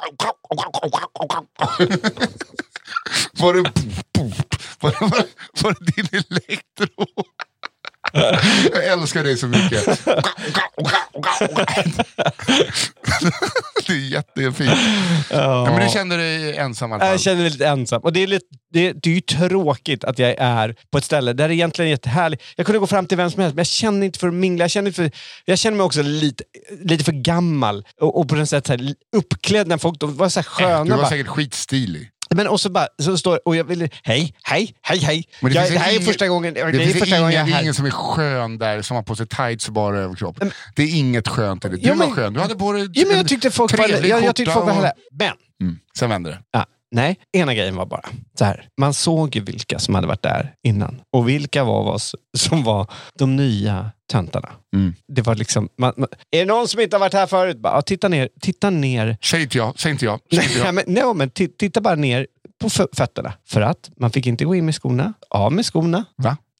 Var det var det, var det, var det din elektro? Jag älskar dig så mycket. Det är jättefint. Ja, men du kände dig ensam i alla fall. Jag kände mig lite ensam. Och det är, lite, det, det är ju tråkigt att jag är på ett ställe där det egentligen är jättehärligt. Jag kunde gå fram till vem som helst, men jag känner inte för att mingla. Jag känner, för, jag känner mig också lite, lite för gammal. Och, och på något sätt så här, uppklädd när folk de var så här sköna. Du var bara. säkert skitstilig. Men också bara, så står och jag vill, hej, hej, hej, hej. Men det, jag, det här ingen, är första gången, det, det är första ingen, gången jag det är här. ingen som är skön där, som har på sig tights och bara överkropp. Men, det är inget skönt i det. Du ja, men, var skön, du hade på dig ja, men jag tyckte folk var, jag, jag tyckte folk var och... Men. Mm. Sen vände det. Ja. Nej, ena grejen var bara så här. Man såg ju vilka som hade varit där innan. Och vilka var av oss som var de nya töntarna. Mm. Det var liksom... Man, man, är det någon som inte har varit här förut? Bara, titta ner. Titta ner. Säg inte jag. Säg inte jag. Säg inte jag. Nej, men, no, men t- titta bara ner på f- fötterna. För att man fick inte gå in med skorna. Av med skorna. Va? Ja,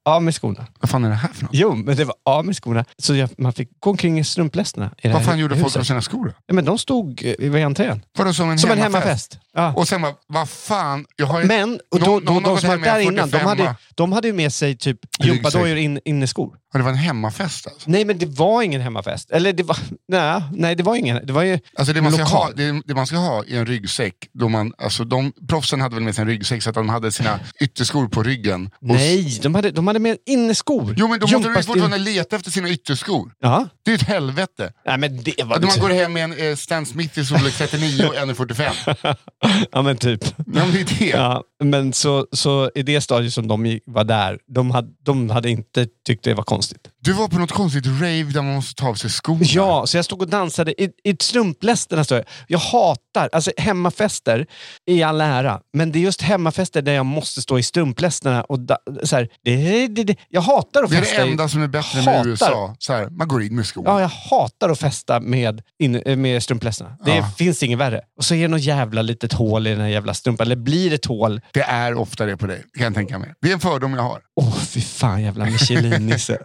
av med skorna. Vad fan är det här för något? Jo, men det var av med skorna. Så jag, man fick gå omkring i strumplästerna. I Vad fan gjorde huset. folk av sina skor? Ja, men de stod i entrén. Vadå, som en Som hemmafest? en hemmafest. Ja. Och sen bara, vad fan? Jag har ju... Men och då, någon, då, någon de har som gått var hem där med innan, de fyrtiofem. hade, de hade ju med sig typ gympadojor in, inneskor. Och det var en hemmafest alltså? Nej, men det var ingen hemmafest. Eller det var, nej, nej det var ingen. Det var ju Alltså det man, ska lokal. ha, det, det man ska ha i en ryggsäck, då man, alltså de, proffsen hade väl med sig en ryggsäck så att de hade sina ytterskor på ryggen. Och, Nej, de hade, de hade med inneskor. jo, men då måste de ju Gympastil- fortfarande leta efter sina ytterskor. Ja. Det är ett helvete. Nej, men det var Att man går hem med en eh, Stan Smith i storlek trettionio och en fyrtiofem. Ja, men typ. Ja, men det är det. Ja, men så, så i det stadiet som de gick- var där, de hade, de hade inte tyckt det var konstigt. Du var på något konstigt rave där man måste ta av sig skorna. Ja, så jag stod och dansade i, i strumplästerna. Stod jag. jag hatar, alltså hemmafester i all ära, men det är just hemmafester där jag måste stå i strumplästerna och da, så här, det, det, det, jag hatar att Det är festa det enda i, som är bättre hatar. med U S A. Så här, man går in med skor. Ja, jag hatar att festa med, in, med strumplästerna. Det Ja. finns inget värre. Och så är det något jävla litet hål i den här jävla strumpan. Eller blir det ett hål? Det är ofta det på dig, kan jag tänka mig. Det är en fördom jag har. Åh, oh, fy fan jävla Michelin-nisse.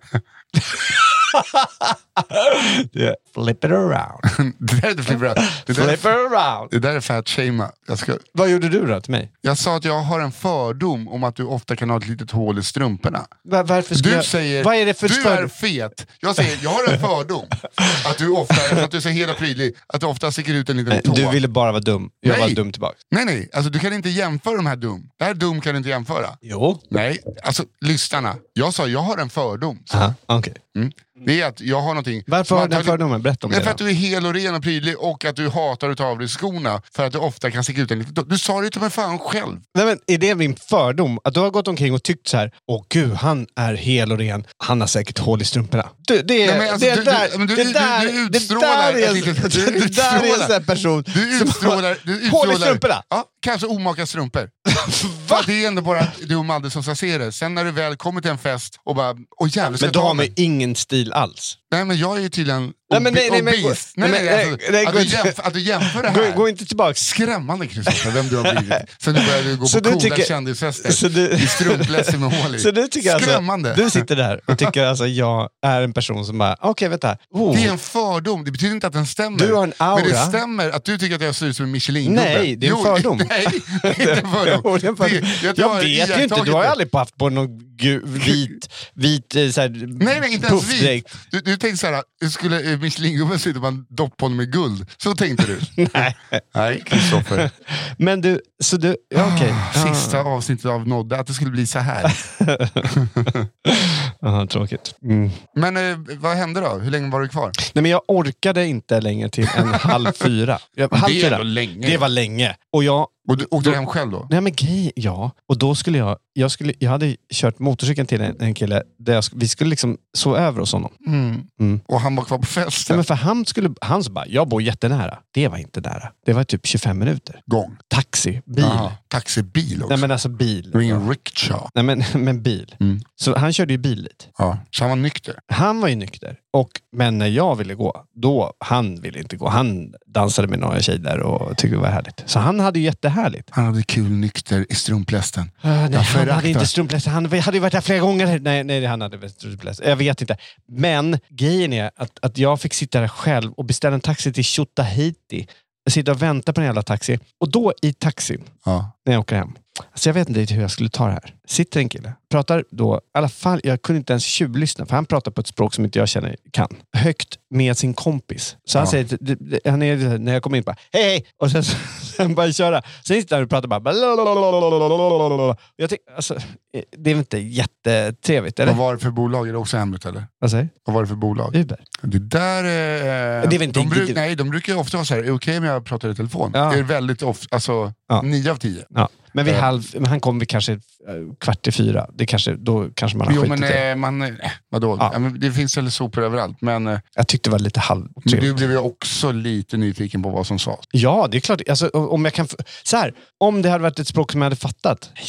Det- Flip it around. Det där är inte flipper. Det där Flip it är, around. det där är fat shame. Jag, ska, Vad gjorde du då till mig? jag sa att jag har en fördom om att du ofta kan ha ett litet hål i strumporna. Var, varför skulle Du jag... säger, Vad är det för du för... är fet. Jag säger, jag har en fördom. Att du ofta, att du är så hela prydlig, att du ofta sticker ut en liten Nej, tå. du ville bara vara dum. Jag Nej. var dum tillbaka. Nej, nej. Alltså, du kan inte jämföra de här dum. Det här dum kan du inte jämföra. Jo. Nej, alltså lyssnarna. Jag sa, jag har en fördom. Så. Aha, okej. Mm. Det är att jag har någonting... Varför har du den antagligen- fördomen? Berätta om Nej, det för då. att du är hel och ren och prydlig och att du hatar att ta av dig skorna för att du ofta kan sticka ut en liten... Du sa det till mig fan själv. Nej, men är det min fördom? Att du har gått omkring och tyckt så här: åh gud, han är hel och ren. Han har säkert hål i strumporna. Du, det är Nej, men alltså, det du- där, du- men du- det du- där, du det utstrålar där är, ett litet- du det där är en utstrålar- sån här person Du som utstrålar... har Du hål i utstrålar strumporna. ja, kanske omaka strumpor. För att det är ändå bara du och Madde som ska se det. Sen när du väl kommer till en fest och bara... Åh jävlar, ska Men jag då ta har man mig? ju ingen stil alls. Nej, men jag är ju tydligen Nej, men nej, nej, men gå- obese. Nej, nej, nej, men, alltså, nej, att, gå du inte- jämför, att du jämför det Gå, här. gå inte tillbaka. Skrämmande, Kristoffer, vem du har blivit. Sen du började gå Så på du coola tycker- kändisfester så du- i strumpläster med hål i. Så du tycker Skrämmande. alltså, du sitter där och tycker alltså jag är en person som bara, okej okay, vänta. Oh. Det är en fördom, det betyder inte att den stämmer. Du har en aura. Men det stämmer att du tycker att jag ser ut som en Michelin-gubbe. Nej, det är en Jo, fördom. Nej, det är inte en fördom. Jo, det är en fördom. Det- jag har vet ju inte, iakttagit du har ju det. aldrig haft på någon gu, vit, vit eh, så här, Nej, nej, inte ens vit. puffdräkt. Du, du tänkte såhär, skulle eh, Michelin-gubben se ut om man doppade honom med guld? Så tänkte du. Nej. Nej, Kristoffer. Men du, så du, ja, okej. Ah, Sista avsnittet av Nodde, att det skulle bli så här. Ja, tråkigt. Mm. Men eh, vad hände då? Hur länge var du kvar? Nej, men jag orkade inte längre till en halv fyra. Jag, halv Det är fyra. ändå länge. Det var länge. Och jag, Och du åkte du hem själv då? nej men grej, ja. Och då skulle jag, jag skulle, jag hade kört motorcykeln till en, en kille där jag, sk- vi skulle liksom sova över hos honom. Mm. Mm. Och han var kvar på Nej, festen? men för han skulle, han så bara, jag bor jättenära. Det var inte nära. Det var typ tjugofem minuter. Gång. Taxi, bil. Aha. Taxibil också? Nej men alltså bil. Det var ingen rickshaw. Nej men, men bil. Mm. Så han körde ju bil dit. Ja. Så han var nykter? Han var ju nykter. Och, men när jag ville gå, då, han ville inte gå. Han dansade med några tjejer där och tyckte det var härligt. Så han hade ju jättehärligt. Han hade kul nykter i strumplästen. Uh, nej, Jag han föraktar. hade inte strumpläst. Han hade ju varit där flera gånger. Nej, nej han hade väl strumpläst. Jag vet inte. Men grejen är att, att jag fick sitta där själv och beställa en taxi till Tjotahejti. Jag sitter och väntar på en jävla taxi. Och då i taxin, Ja. när jag åker hem. Alltså jag vet inte riktigt hur jag skulle ta det här. Sitter en kille. Pratar då, i alla fall, jag kunde inte ens tjuvlyssna. För han pratar på ett språk som inte jag känner kan. Högt med sin kompis. Så han Ja. säger, det, det, han är, när jag kommer in bara, hej hej! Och sen, sen bara köra. Sen sitter han och pratar bara, blablabla. Jag tänker, alltså, det är inte jättetrevligt, eller? Vad var det för bolag? Är det också hemligt eller? Vad säger Vad var det för bolag? Uber. Det där... Eh, Det är väl inte- de bruk, det- nej, de brukar ju ofta vara så här, är det okej om jag pratar i telefon? Ja. Det är väldigt ofta, alltså Ja. nio av tio. Ja. Men vid Eh. halv, men han kom vid kanske eh, kvart i fyra. Det kanske, då kanske man har Jo skitit men det. eh, man, eh, vadå? Ja. Ja, men det finns väl sopor överallt, men, eh, Jag tyckte det var lite men halvtrevligt. du blev ju också lite nyfiken på vad som sades. Ja, det är klart. Alltså, om jag kan... f- Så här, om det hade varit ett språk som jag hade fattat.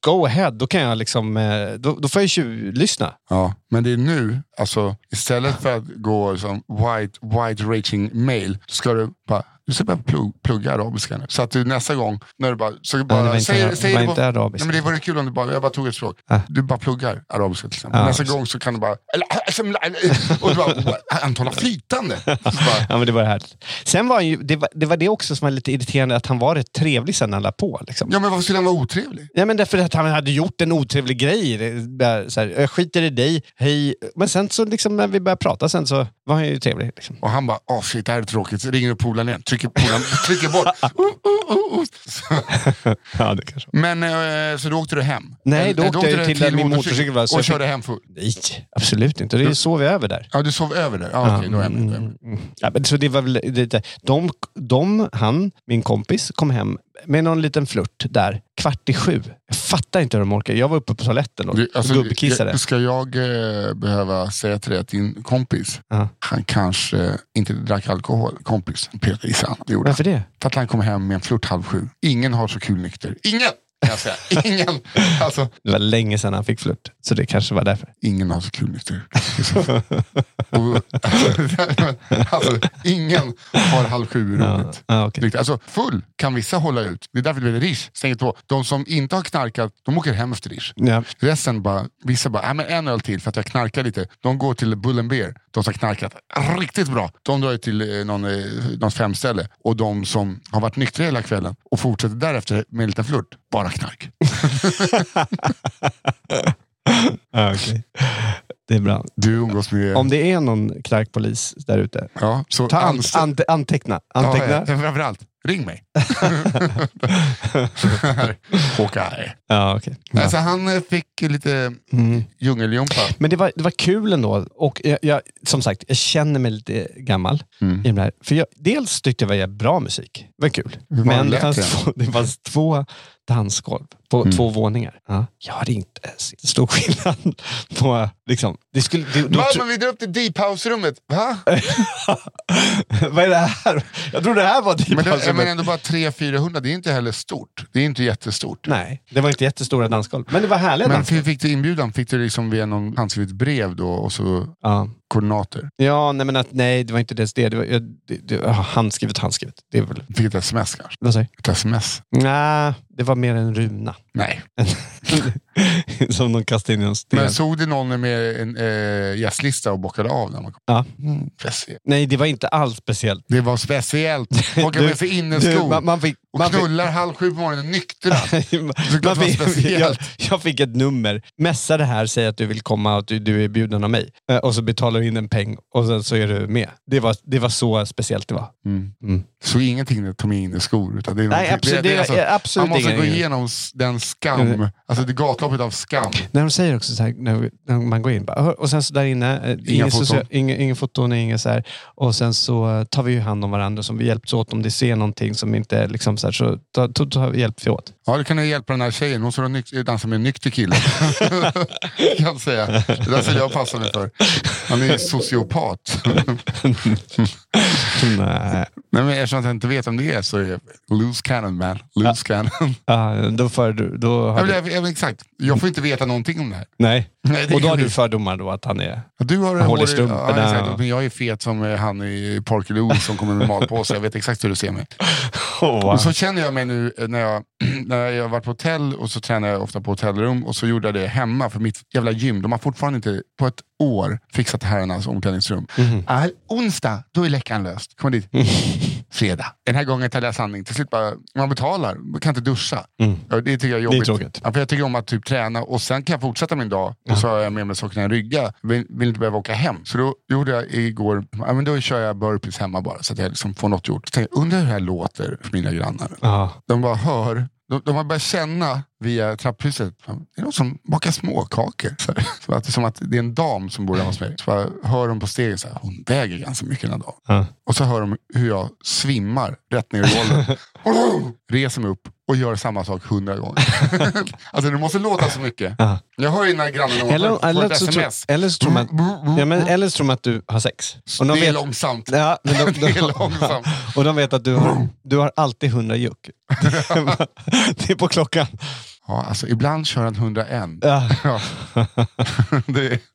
go ahead. Då kan jag liksom, eh, då, då får jag ju lyssna. Ja, men det är nu, alltså istället för att gå som white, white raging mail, så ska du bara, du ska bara plugga, plugga arabiska nu. Så att du nästa gång, när du bara, så bara, Nej, det var inte, säger, säger det var det inte bara, arabiska. nej, men det vore kul om du bara, jag bara tog ett språk. Ah. Du bara pluggar arabiska till exempel. Ah, nästa så. gång så kan du bara, och du bara, han talar flytande. Så bara, Ja, men det var det här. Sen var ju, det var, det var det också som var lite irriterande, att han var rätt trevlig sen när han la på. Liksom. ja, men varför skulle han vara otrevlig? Ja, men därför att han hade gjort en otrevlig grej. Det- Så här, jag skiter i dig, hej. Men sen så liksom, när vi började prata sen så var han ju trevlig. Liksom. Och han bara, åh shit, det här är tråkigt. Så ringer upp polaren igen, trycker polaren, trycker bort. Uh, uh, uh, uh. Så. Ja, det kanske. Men eh, så då åkte du hem? Nej, då Eller, åkte jag till där min motorcykel var, så och jag fick- körde hem full? Nej, absolut inte. Det sov vi över där. Ja, du sov över där? Ja, okej, då är jag med. Då är jag med. Mm. Ja, men så det var väl det, de, de, han, min kompis, kom hem med någon liten flört där, kvart i sju. Jag fattar inte hur de orkar. Jag var uppe på toaletten och, Du, alltså, och gubbkissade. jag- Ska jag eh, behöva säga till dig att din kompis, Ja. han kanske inte drack alkohol, kompis, Peter Isan, det gjorde han. Varför det? För att han kom hem med en flört halv sju. Ingen har så kul nykter. Ingen! Kan jag säga. Ingen, alltså, Det var länge sedan han fick flört. Så det kanske var därför. ingen har så kul nykter. Och, alltså, ingen har halv sju roligt. Ja, okej. Nykter. Alltså full kan vissa hålla ut. Det är därför det blir Rish. Stänger på. De som inte har knarkat, de åker hem efter Rish. Ja. Resten bara, vissa bara, äh, men en öl till för att jag knarkar lite. De går till Bull and Beer. De som har knarkat riktigt bra. De drar till eh, någon, eh, någon femställe. Och de som har varit nyktra hela kvällen och fortsätter därefter med en liten flört, bara knark. Ja, okej. Det är bra. Du umgås med... Om det är någon knarkpolis där ute, Ja, så ta an, anstä- ante, anteckna. anteckna. Ja, ja, framförallt, ring mig. Håkaj. Ja, okej. Ja. Alltså, han eh, fick lite Mm. djungeljumpa. Men det var, det var kul ändå. Och jag, jag, som sagt, jag känner mig lite gammal. Mm. I den här. För jag, dels tyckte jag det var bra musik. Det var kul. Hur var Men det det fanns, lät det? två, det fanns två dansgolv på Mm. två våningar. Ja. Jag hade inte stor skillnad på... Liksom, det skulle, det, då, Mamma, vi drar upp till Deep House-rummet. Va? vad är det här? Jag tror det här var typ Men, det, alltså, jag menar ändå bara tre till fyrahundra, det är inte heller stort. Det är inte jättestort. Nej, det var inte jättestora dansgolv. Men det var härliga Men dansgolv. fick du inbjudan? Fick du liksom via någon handskrivet brev då och så Ja. koordinater? Ja, nej, men att, nej, det var inte det. Det var, jag, det, det, ja, handskrivet, handskrivet. Det är väl... Fick ett sms kanske? Vad säger Ett sms? du? Nej, det var mer en runa. Nej. Som de kastade in i en sten. Men såg du någon med en äh, gästlista och bockade av när man kom? Ja. Mm, speciellt. Nej, det var inte alls speciellt. Det var speciellt. Folk har Du- med sig du, inneskor man, man fick, och man fick, knullar halv sju på morgonen nyktra. man vara fick, speciellt. jag, jag fick ett nummer. Messa det här, säg att du vill komma och att du, du är bjuden av mig. Eh, Och så betalar du in en peng och sen så är du med. Det var, det var så speciellt det var. Mm. Mm. Så ingenting när Tommy in i skor. Utan det är Nej, någonting- absolut, det är- alltså, absolut man måste ingen- gå igenom s- den skam, Mm. alltså det gatloppet av skam. När de säger också så här, när, när man går in, bara, och sen så där inne, eh, ingen foton. social- inga, inga foton, inga så här, och sen så eh, tar vi ju hand om varandra, som vi hjälps åt om det ser någonting som inte är liksom så här, så tar ta, ta, hjälps vi åt. Ja, det kan jag hjälpa den här tjejen. Hon står och nyk- dansar med en nykter kille. kan jag säga. Det där skulle jag passa mig för. Han är ju sociopat. Nej. Nej, men eftersom att jag inte vet om det är så är det loose cannon, man. Loose cannon. Ja, då för du, då har Ja, men du, jag, jag, jag, exakt. Jag får inte veta någonting om det här. nej. Nej, det Och då är har du visst. fördomar då att han är... Ja, du har Han håller hår i- strumporna. Ja, exakt. Men jag är fet som eh, han i Parker Lewis som kommer med matpåse. Jag vet exakt hur du ser mig. Oh, Och så känner jag mig nu eh, när jag, när jag har varit på hotell och så tränar jag ofta på hotellrum och så gjorde jag det hemma för mitt jävla gym. De har fortfarande inte på ett år fixat herrarnas omklädningsrum. Mhm. All onsdag, då är läckan löst. Kommer dit. Fredag. Den här gången talar jag sanning. Till slut bara, man betalar. Man kan inte duscha. Mm. Ja, det tycker jag är jobbigt. tråkigt. Ja, för jag tycker om att typ träna och sen kan jag fortsätta min dag. Och så har jag med mig sakerna i en rygga. Vill, vill inte behöva åka hem. Så då gjorde jag igår, ja, men då kör jag burpees hemma bara. Så att jag liksom får något gjort. Så tänkte jag, undrar hur det här låter för mina grannar. Ja. De bara hör. De, de har börjat känna via trapphuset. Det är någon som bakar småkakor. Så här. Så att, som att det är en dam som bor hemma hos mig. Så bara hör de på stegen så här. Hon väger ganska mycket den här dagen. Ja. Och så hör de hur jag svimmar rätt ner i golvet. Reser mig upp och gör samma sak hundra gånger. Alltså det måste låta så mycket. Ja. Jag hör ju när grannarna Eller, får eller, ett så tror, sms. eller så tror man, ja, men, eller så tror man att du har sex. Och de Det är vet, långsamt. ja, men de, de, Det är långsamt. och de vet att du har, du har alltid hundra juck. Det är på klockan. Ja, alltså ibland kör han hundraen. Ja. Ja. Det är...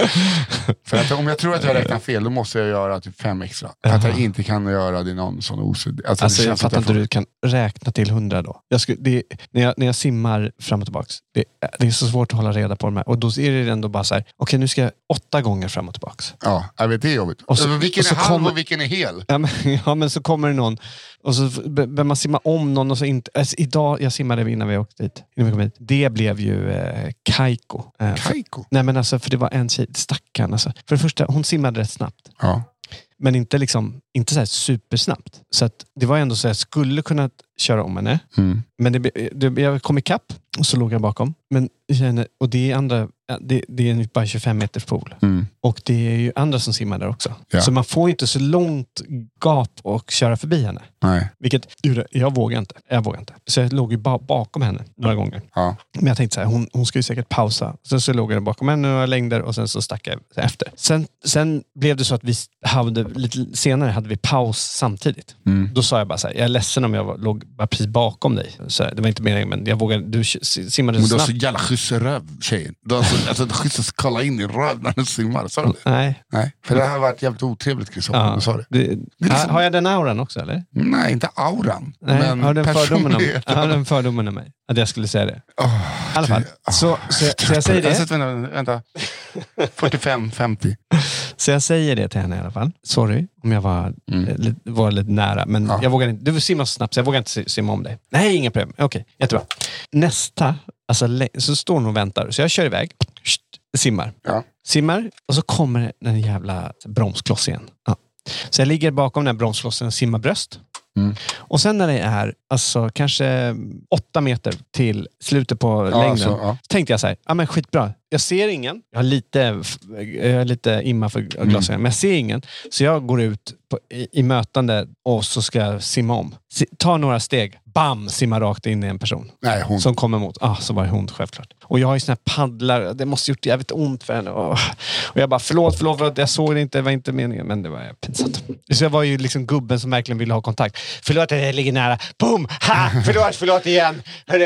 För att om jag tror att jag räknar fel, då måste jag göra typ fem extra. För att jag inte kan göra det i någon sån O C D. Alltså, Alltså det jag känns fattar att inte jag hur du kan räkna till hundra då. Jag skulle, det, när, jag, när jag simmar fram och tillbaks, det, det är så svårt att hålla reda på de här. Och då är det ändå bara så här, okej okay, nu ska jag åtta gånger fram och tillbaks. får... Ja, jag vet, det är jobbigt. Och så- alltså, vilken och så är halv kommer- och vilken är hel? Ja men, ja men så kommer det någon och så behöver man simma om någon och så inte, alltså, idag, jag simmade innan vi åkte dit, innan vi kom hit. Det blev ju eh, Kaiko. Eh, för- Kaiko? Nej men alltså, för det var en tjej, stackarn alltså. För det första, hon simmade rätt snabbt. Ja. Men inte liksom, inte så här supersnabbt. Så att det var ändå så att jag skulle kunna köra om henne. Mm. Men det, det, jag kom ikapp och så låg jag bakom. Men och det är andra, det, det är bara tjugofem meters pool. Mm. Och det är ju andra som simmar där också. Ja. Så man får inte så långt gap och köra förbi henne. Nej. Vilket, jag vågar inte. Jag vågar inte. Så jag låg ju ba- bakom henne några gånger. Ja. Men jag tänkte så här, hon, hon ska ju säkert pausa. Sen så låg jag bakom henne några längder och sen så stack jag efter. Sen, sen blev det så att vi hade, lite senare hade vi paus samtidigt. Mm. Då sa jag bara så här, jag är ledsen om jag var, låg bara precis bakom dig. Så här, det var inte meningen, men jag vågade, du simmade Men så du har snabbt. så jävla schysst röv, tjejen. Du har så, alltså, schysst att kolla in i röv när du simmar. Sa du det? Nej. Nej, för det har varit jävligt otrevligt, Christopher, Ja. du sa det. Det, har, har jag den auran också, eller? Nej, inte auran. Nej, men har den fördomen om, personligheten. har den fördomen om mig? Att jag skulle säga det. Oh, I alla fall. det- Så, så, så jag säger det. Alltså, vänta, vänta. fyrtiofem femtio. Så jag säger det till henne i alla fall. Sorry om jag var, Mm. eh, lite, var lite nära. Men Ja. jag vågar inte. Du simmar så snabbt så jag vågar inte si- simma om dig. Nej, inga problem. Okej, jättebra. Nästa, alltså, lä- så står hon och väntar. Så jag kör iväg. Sht, simmar. Ja. Simmar. Och så kommer en jävla bromskloss igen. Ja. Så jag ligger bakom den här bromsklossen och simmar bröst. Mm. Och sen när det är alltså, kanske åtta meter till slutet på Ja, längden. så, ja. Så tänkte jag så här, ja men skitbra. Jag ser ingen. Jag har lite, jag har lite imma för glasögon, men jag ser ingen. Så jag går ut på, i, i mötande och så ska jag simma om. Si, ta några steg, bam, simma rakt in i en person. Nej, hon. Som kommer emot. Ah, så var det hon självklart. Och jag har ju såna här paddlar. Det måste gjort jävligt ont för henne. Åh. Och jag bara, förlåt, förlåt, förlåt. Jag såg det inte. Det var inte meningen. Men det var pinsamt. Så jag var ju liksom gubben som verkligen ville ha kontakt. Förlåt att jag ligger nära. Boom! Ha! Förlåt, förlåt igen.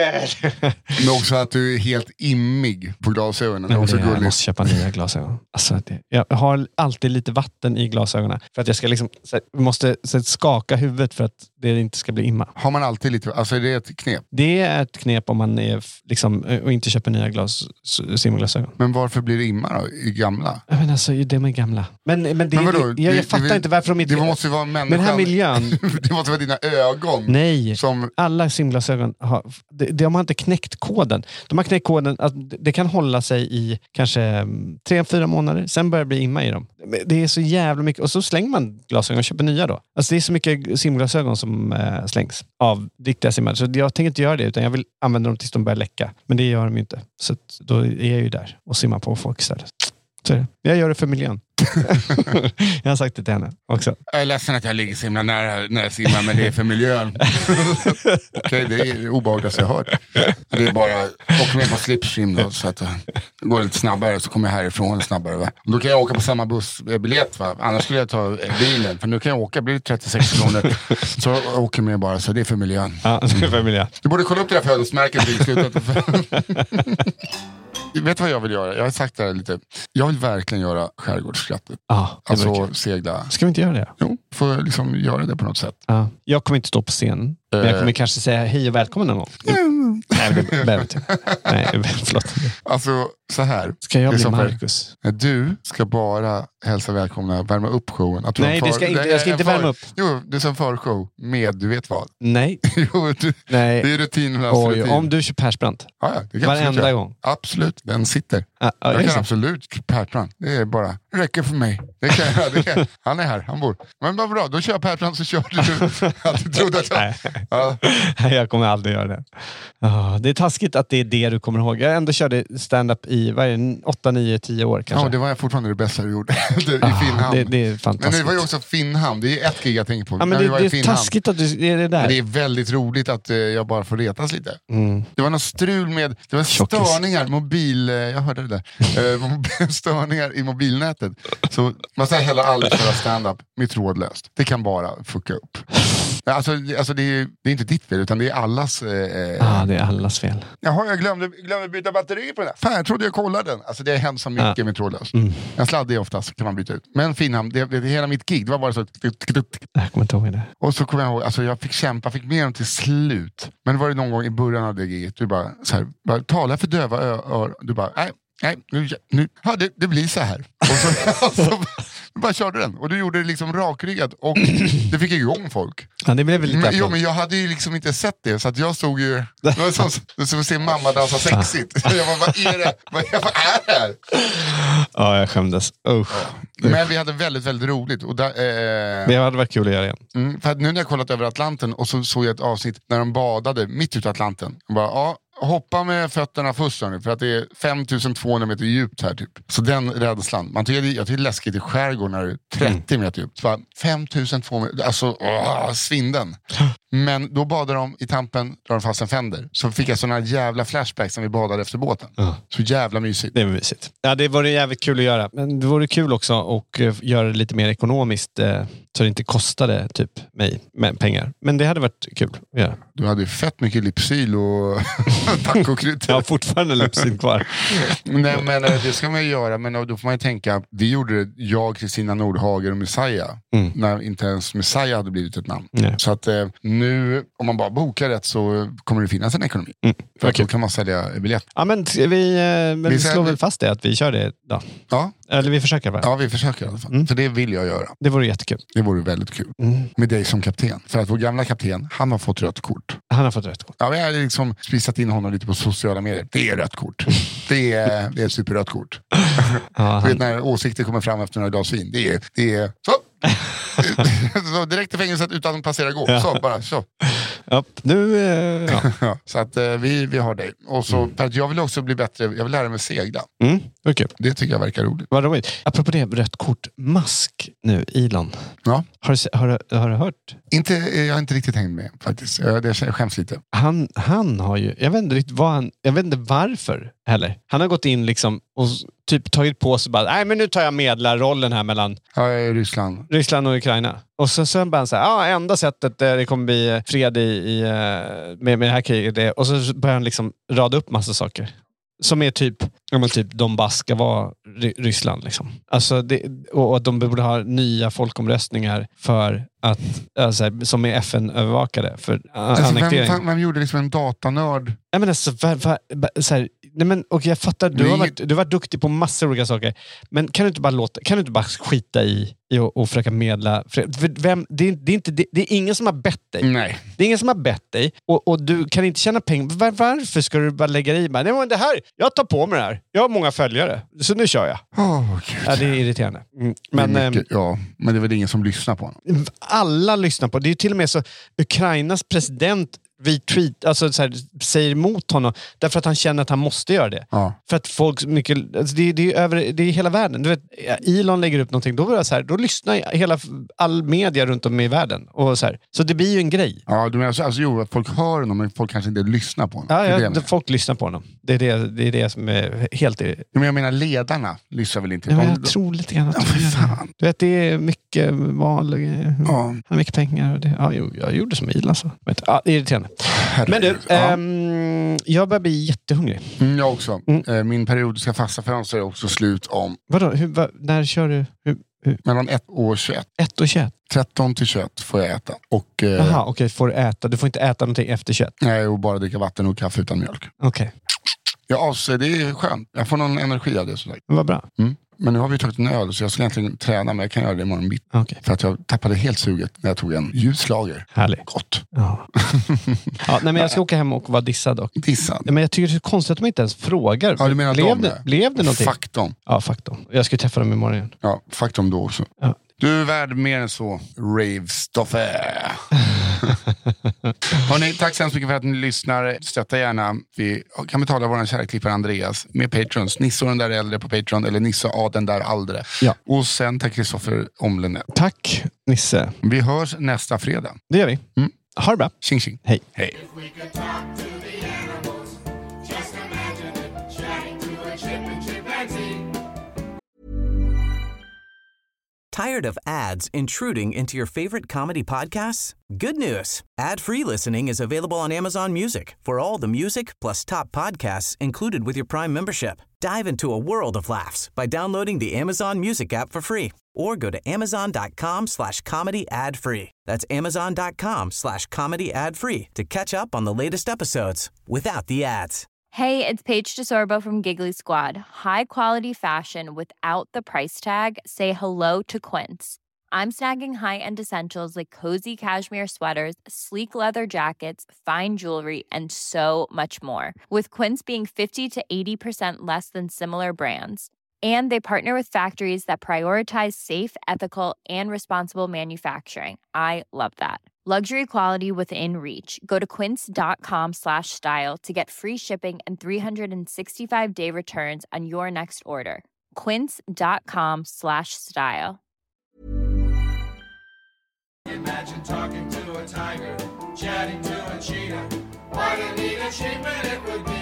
Men också att du är helt immig på glasögonen. Det Nej, är men också det, jag gulligt. måste köpa nya glasögon. Alltså, det, jag har alltid lite vatten i glasögonen. För att jag ska liksom, så, jag måste så, skaka huvudet för att det inte ska bli imma. Har man alltid lite, alltså är det ett knep? Det är ett knep om man är liksom, och inte köper nya glas, simglasögon. Men varför blir det imma då, i gamla? Ja, men alltså, det är med gamla. Men, men, det, Men vadå? jag, jag Det- fattar det- inte varför de inte... Det måste ju vara människan. Men den här miljön... Det måste vara dina ögon. Nej, Som, alla simglasögon har... De, de har inte knäckt koden. De har knäckt koden att det kan hålla sig i kanske mm, tre, fyra månader. Sen börjar det bli imma i dem. Men det är så jävla mycket. Och så slänger man glasögon och köper nya då. Alltså det är så mycket simglasögon som äh, slängs av riktiga simmare. Så jag tänker inte göra det, utan jag vill använda dem tills de börjar läcka. Men det gör de ju inte. Så att då är jag ju där och simmar på folk istället. Så är det. Jag gör det för miljön. Jag har sagt det till henne också. jag är ledsen att jag ligger så himla nära när jag simmar, men det är för miljön. Okej, det är det obehagligaste jag hört. Det är bara åka med på slipstream då, så att det går lite snabbare, så kommer jag härifrån snabbare. Va? Och då kan jag åka på samma bussbiljett, va? Annars skulle jag ta bilen. För nu kan jag åka, blir det trettiosex kronor. Så jag åker med bara, så det är för miljön. Ja, det är för miljön. Du borde kolla upp det där födelsemärket i slutet. Vet du vad jag vill göra? Jag har sagt det här lite. Jag vill verkligen göra skärgårdsskrattet. Ja, det var Alltså kul. segla. Ska vi inte göra det? Jo, får jag liksom göra det på något sätt. Ja. Jag kommer inte stå på scenen. Men jag kommer kanske säga hej och välkommen någon gång. Nej, det behöver inte. Nej, förlåt. Alltså, så här. Ska jag bli Kristoffer, Marcus? Du ska bara hälsa välkomna, värma upp showen. Att du Nej, har en det ska för- inte- Nej, jag ska en inte för- värma upp. Jo, det är som förshow med du vet vad. Nej. Jo, du, Nej. det är rutin. Oj, rutin. om du kör Persbrandt. Ja, ja, det kan Varenda absolut göra. gång. Absolut, den sitter. Ah, ah, är jag det kan så? absolut Persbrandt. Det är bara, det räcker för mig. Det kan jag, det kan. Han är här, han bor. Men vad bra, då kör jag Persbrandt, så kör du. Att du trodde att jag... Nej. Ja. Nej, jag kommer aldrig göra det. Ah, det är taskigt att det är det du kommer ihåg. Jag ändå körde stand-up i åtta, nio, tio år kanske. Ja, det var fortfarande det bästa du gjorde. I Ah, Finnhamn. det, det är Men fantastiskt. det var ju också Finnhamn. Det är ett gig jag tänker på. Ja, men När vi det, var det i är Finnhamn. taskigt att du är det där. Men det är väldigt roligt att eh, jag bara får retas lite. Mm. Det var något strul med, det var Tjockis. störningar, mobil, eh, jag hörde det där, eh, mob- störningar i mobilnätet. Så man ska heller aldrig köra stand-up med trådlöst. Det kan bara fucka upp. Alltså, alltså det, är, det är inte ditt fel, utan det är allas... Ja, eh... ah, det är allas fel. Jaha, jag glömde, glömde byta batteri på den. Fan, jag trodde jag kollade den. Alltså det har hänt så mycket ah. med trådlös. Mm. En sladd är oftast kan man byta ut. Men Finhamn, det, det, det hela mitt gig, det var bara så... Jag kommer inte ihåg det. Och så kommer jag ihåg, alltså jag fick kämpa, fick med dem till slut. Men var det någon gång i början av det giget, du bara så här, bara, tala för döva öron. Du bara, nej. Nej, nu, nu ja, det, det blir så här. Och så, och så du bara körde den. Och du gjorde det liksom rakryggat. Och det fick igång folk. Ja, det blev lite men, jo, men jag hade ju liksom inte sett det. Så att jag stod ju... Det var som, som att se mamma dansa sexigt. Jag bara, vad är det? Vad, vad är det här? Ja, jag skämdes. Uh. Ja. Men vi hade väldigt, väldigt roligt. Och där, eh... Men det hade varit kul att göra igen. Mm, för att nu när jag kollat över Atlanten och så såg jag ett avsnitt när de badade mitt ute i Atlanten. Jag bara, ja... Hoppa med fötterna först nu, för att det är femtusen tvåhundra meter djupt här typ. Så den rädslan. Man tycker, jag tycker det är läskigt i skärgården när det är trettio mm. meter djupt. Så bara, femtusen tvåhundra meter, alltså åh, svinden. Men då badade de i Tampen, drar de fast en fender. Så fick jag såna jävla flashbacks när vi badade efter båten. Mm. Så jävla mysigt. Det var mysigt. Ja, det var jävligt kul att göra. Men det vore kul också att uh, göra det lite mer ekonomiskt. Uh, så det inte kostade typ mig med pengar. Men det hade varit kul att göra. Du hade ju fett mycket Lypsyl och tacokryddor. Jag har fortfarande Lypsyl kvar. Nej, men det ska man ju göra. Men då får man ju tänka, vi gjorde det, jag, Kristina Nordhager och Messiah. Mm. När inte ens Messiah hade blivit ett namn. Nej. Så att eh, nu, om man bara bokar rätt så kommer det finnas en ekonomi. Mm. För okay. Då kan man sälja biljett. Ja, men vi, eh, men vi slår väl fast det att vi kör det då. Ja. Eller vi försöker va? Ja, vi försöker i alla fall. Mm. För det vill jag göra. Det vore jättekul. Det vore väldigt kul. Mm. Med dig som kapten. För att vår gamla kapten, han har fått rött kort. Han har fått rött kort. Ja, vi har liksom spisat in honom lite på sociala medier. Det är rött kort. Det är, det är ett superrött kort. Ja, han... vet, när åsikter kommer fram efter några glas vin. Det är, det är så. Så direkt i fängelset utan att passera gå. Ja. Så, bara så. Ja, nu... Eh, ja. Ja, så att eh, vi, vi har dig. Och så, mm. för att jag vill också bli bättre. Jag vill lära mig segla. Mm, okay. Det tycker jag verkar roligt. Vad roligt. Apropå det, rött kort. Musk nu, Elon. Ja. Har du, har, du, har du hört? Inte, jag har inte riktigt hängt med faktiskt. Jag, det skäms lite. Han, han har ju... Jag vet inte riktigt vad han... Jag vet inte varför heller. Han har gått in liksom och typ tagit på sig bara, nej men nu tar jag medlarrollen här mellan ja, Ryssland. Ryssland och Ukraina. Och så sen bara så här, ja enda sättet det kommer bli fred i, i med, med det här kriget det. Och så börjar han liksom rada upp massa saker. Som är typ, ja men typ Donbass ska vara Ry- Ryssland liksom. Alltså det, och att de borde ha nya folkomröstningar för att, alltså, som är F N-övervakade för alltså, annektering. Vem, vem gjorde liksom en datanörd? Ja men alltså, var, var, så här, nej men, och jag fattar, du har, varit, du har varit duktig på massor av olika saker. Men kan du inte bara låta, kan du inte bara skita i, i och, och försöka medla? För vem, det, är, det, är inte, det, det är ingen som har bett dig. Nej. Det är ingen som har bett dig. Och, och du kan inte tjäna pengar. Var, varför ska du bara lägga i? Nej men det här, jag tar på mig det här. Jag har många följare. Så nu kör jag. Åh, Gud. Ja, det är irriterande. Mm. Men, det är mycket, ja, men det är väl ingen som lyssnar på honom. Alla lyssnar på. Det är ju till och med så Ukrainas president retweet, alltså så här, säger emot honom därför att han känner att han måste göra det. Ja. För att folk mycket, alltså det, det, är över, det är hela världen. Du vet, Elon lägger upp någonting, då blir det så här, då lyssnar hela all media runt om i världen och så här. Så det blir ju en grej. Ja, du menar alltså, alltså jo, att folk hör honom men folk kanske inte lyssnar på honom. Ja, ja det det folk lyssnar på honom. Det är det, det är det som är helt... Men jag menar ledarna lyssnar väl inte? Ja, men jag tror lite grann att ja, för fan. Du vet, det är mycket val, ja. mycket pengar och det. Ja, jo, jag gjorde som Elon så. Ja, det är irriterande. Men du, ja. ähm, jag börjar bli jättehungrig. Mm, jag också. Mm. Min periodiska fasta fönster är också slut om... Vadå? Hur, va, när kör du? Hur, hur? Mellan ett och tjugoett. ett och tjugoett? tretton till tjugoett får jag äta. Och, eh, Jaha, okej. Okay, får du äta? Du får inte äta någonting efter tjugoett? Nej, och bara dricka vatten och kaffe utan mjölk. Okej. Okay. Ja, alltså, det är skönt. Jag får någon energi av det. Så vad bra. Mm. Men nu har vi tagit en öl så jag ska egentligen träna, men jag kan göra det imorgon bitt. Okay. För att jag tappade helt suget när jag tog en ljuslager. Härligt. Gott. Ja. Ja, nej, men jag ska åka hem och vara dissad dock. Dissad? Ja, men jag tycker det är konstigt att de inte ens frågar. Ja, du menar blev, de det, blev det någonting? Fuck dem. Ja, fuck dem. Jag ska träffa dem imorgon igen. Ja, fuck dem då också. Ja. Du är värd mer än så. Rave-Stoffe. Hörrni, tack så hemskt mycket för att ni lyssnar. Stötta gärna. Vi kan betala våran kära klippare Andreas med Patrons. Nisse och den där äldre på Patreon. Eller Nisse och den där aldre. Ja. Och sen tack Kristoffer Omlenet. Tack Nisse. Vi hörs nästa fredag. Det gör vi. Mm. Ha det bra. Tjing tjing. Hej. Hej. Tired of ads intruding into your favorite comedy podcasts? Good news. Ad-free listening is available on Amazon Music for all the music plus top podcasts included with your Prime membership. Dive into a world of laughs by downloading the Amazon Music app for free or go to amazon.com slash comedy ad free. That's amazon.com slash comedy ad free to catch up on the latest episodes without the ads. Hey, it's Paige DeSorbo from Giggly Squad. High quality fashion without the price tag. Say hello to Quince. I'm snagging high-end essentials like cozy cashmere sweaters, sleek leather jackets, fine jewelry, and so much more. With Quince being fifty to eighty percent less than similar brands. And they partner with factories that prioritize safe, ethical, and responsible manufacturing. I love that. Luxury quality within reach. Go to quince.com slash style to get free shipping and three sixty-five day returns on your next order. Quince.com slash style. Imagine talking to a tiger, chatting to a cheetah. What a neat achievement it would be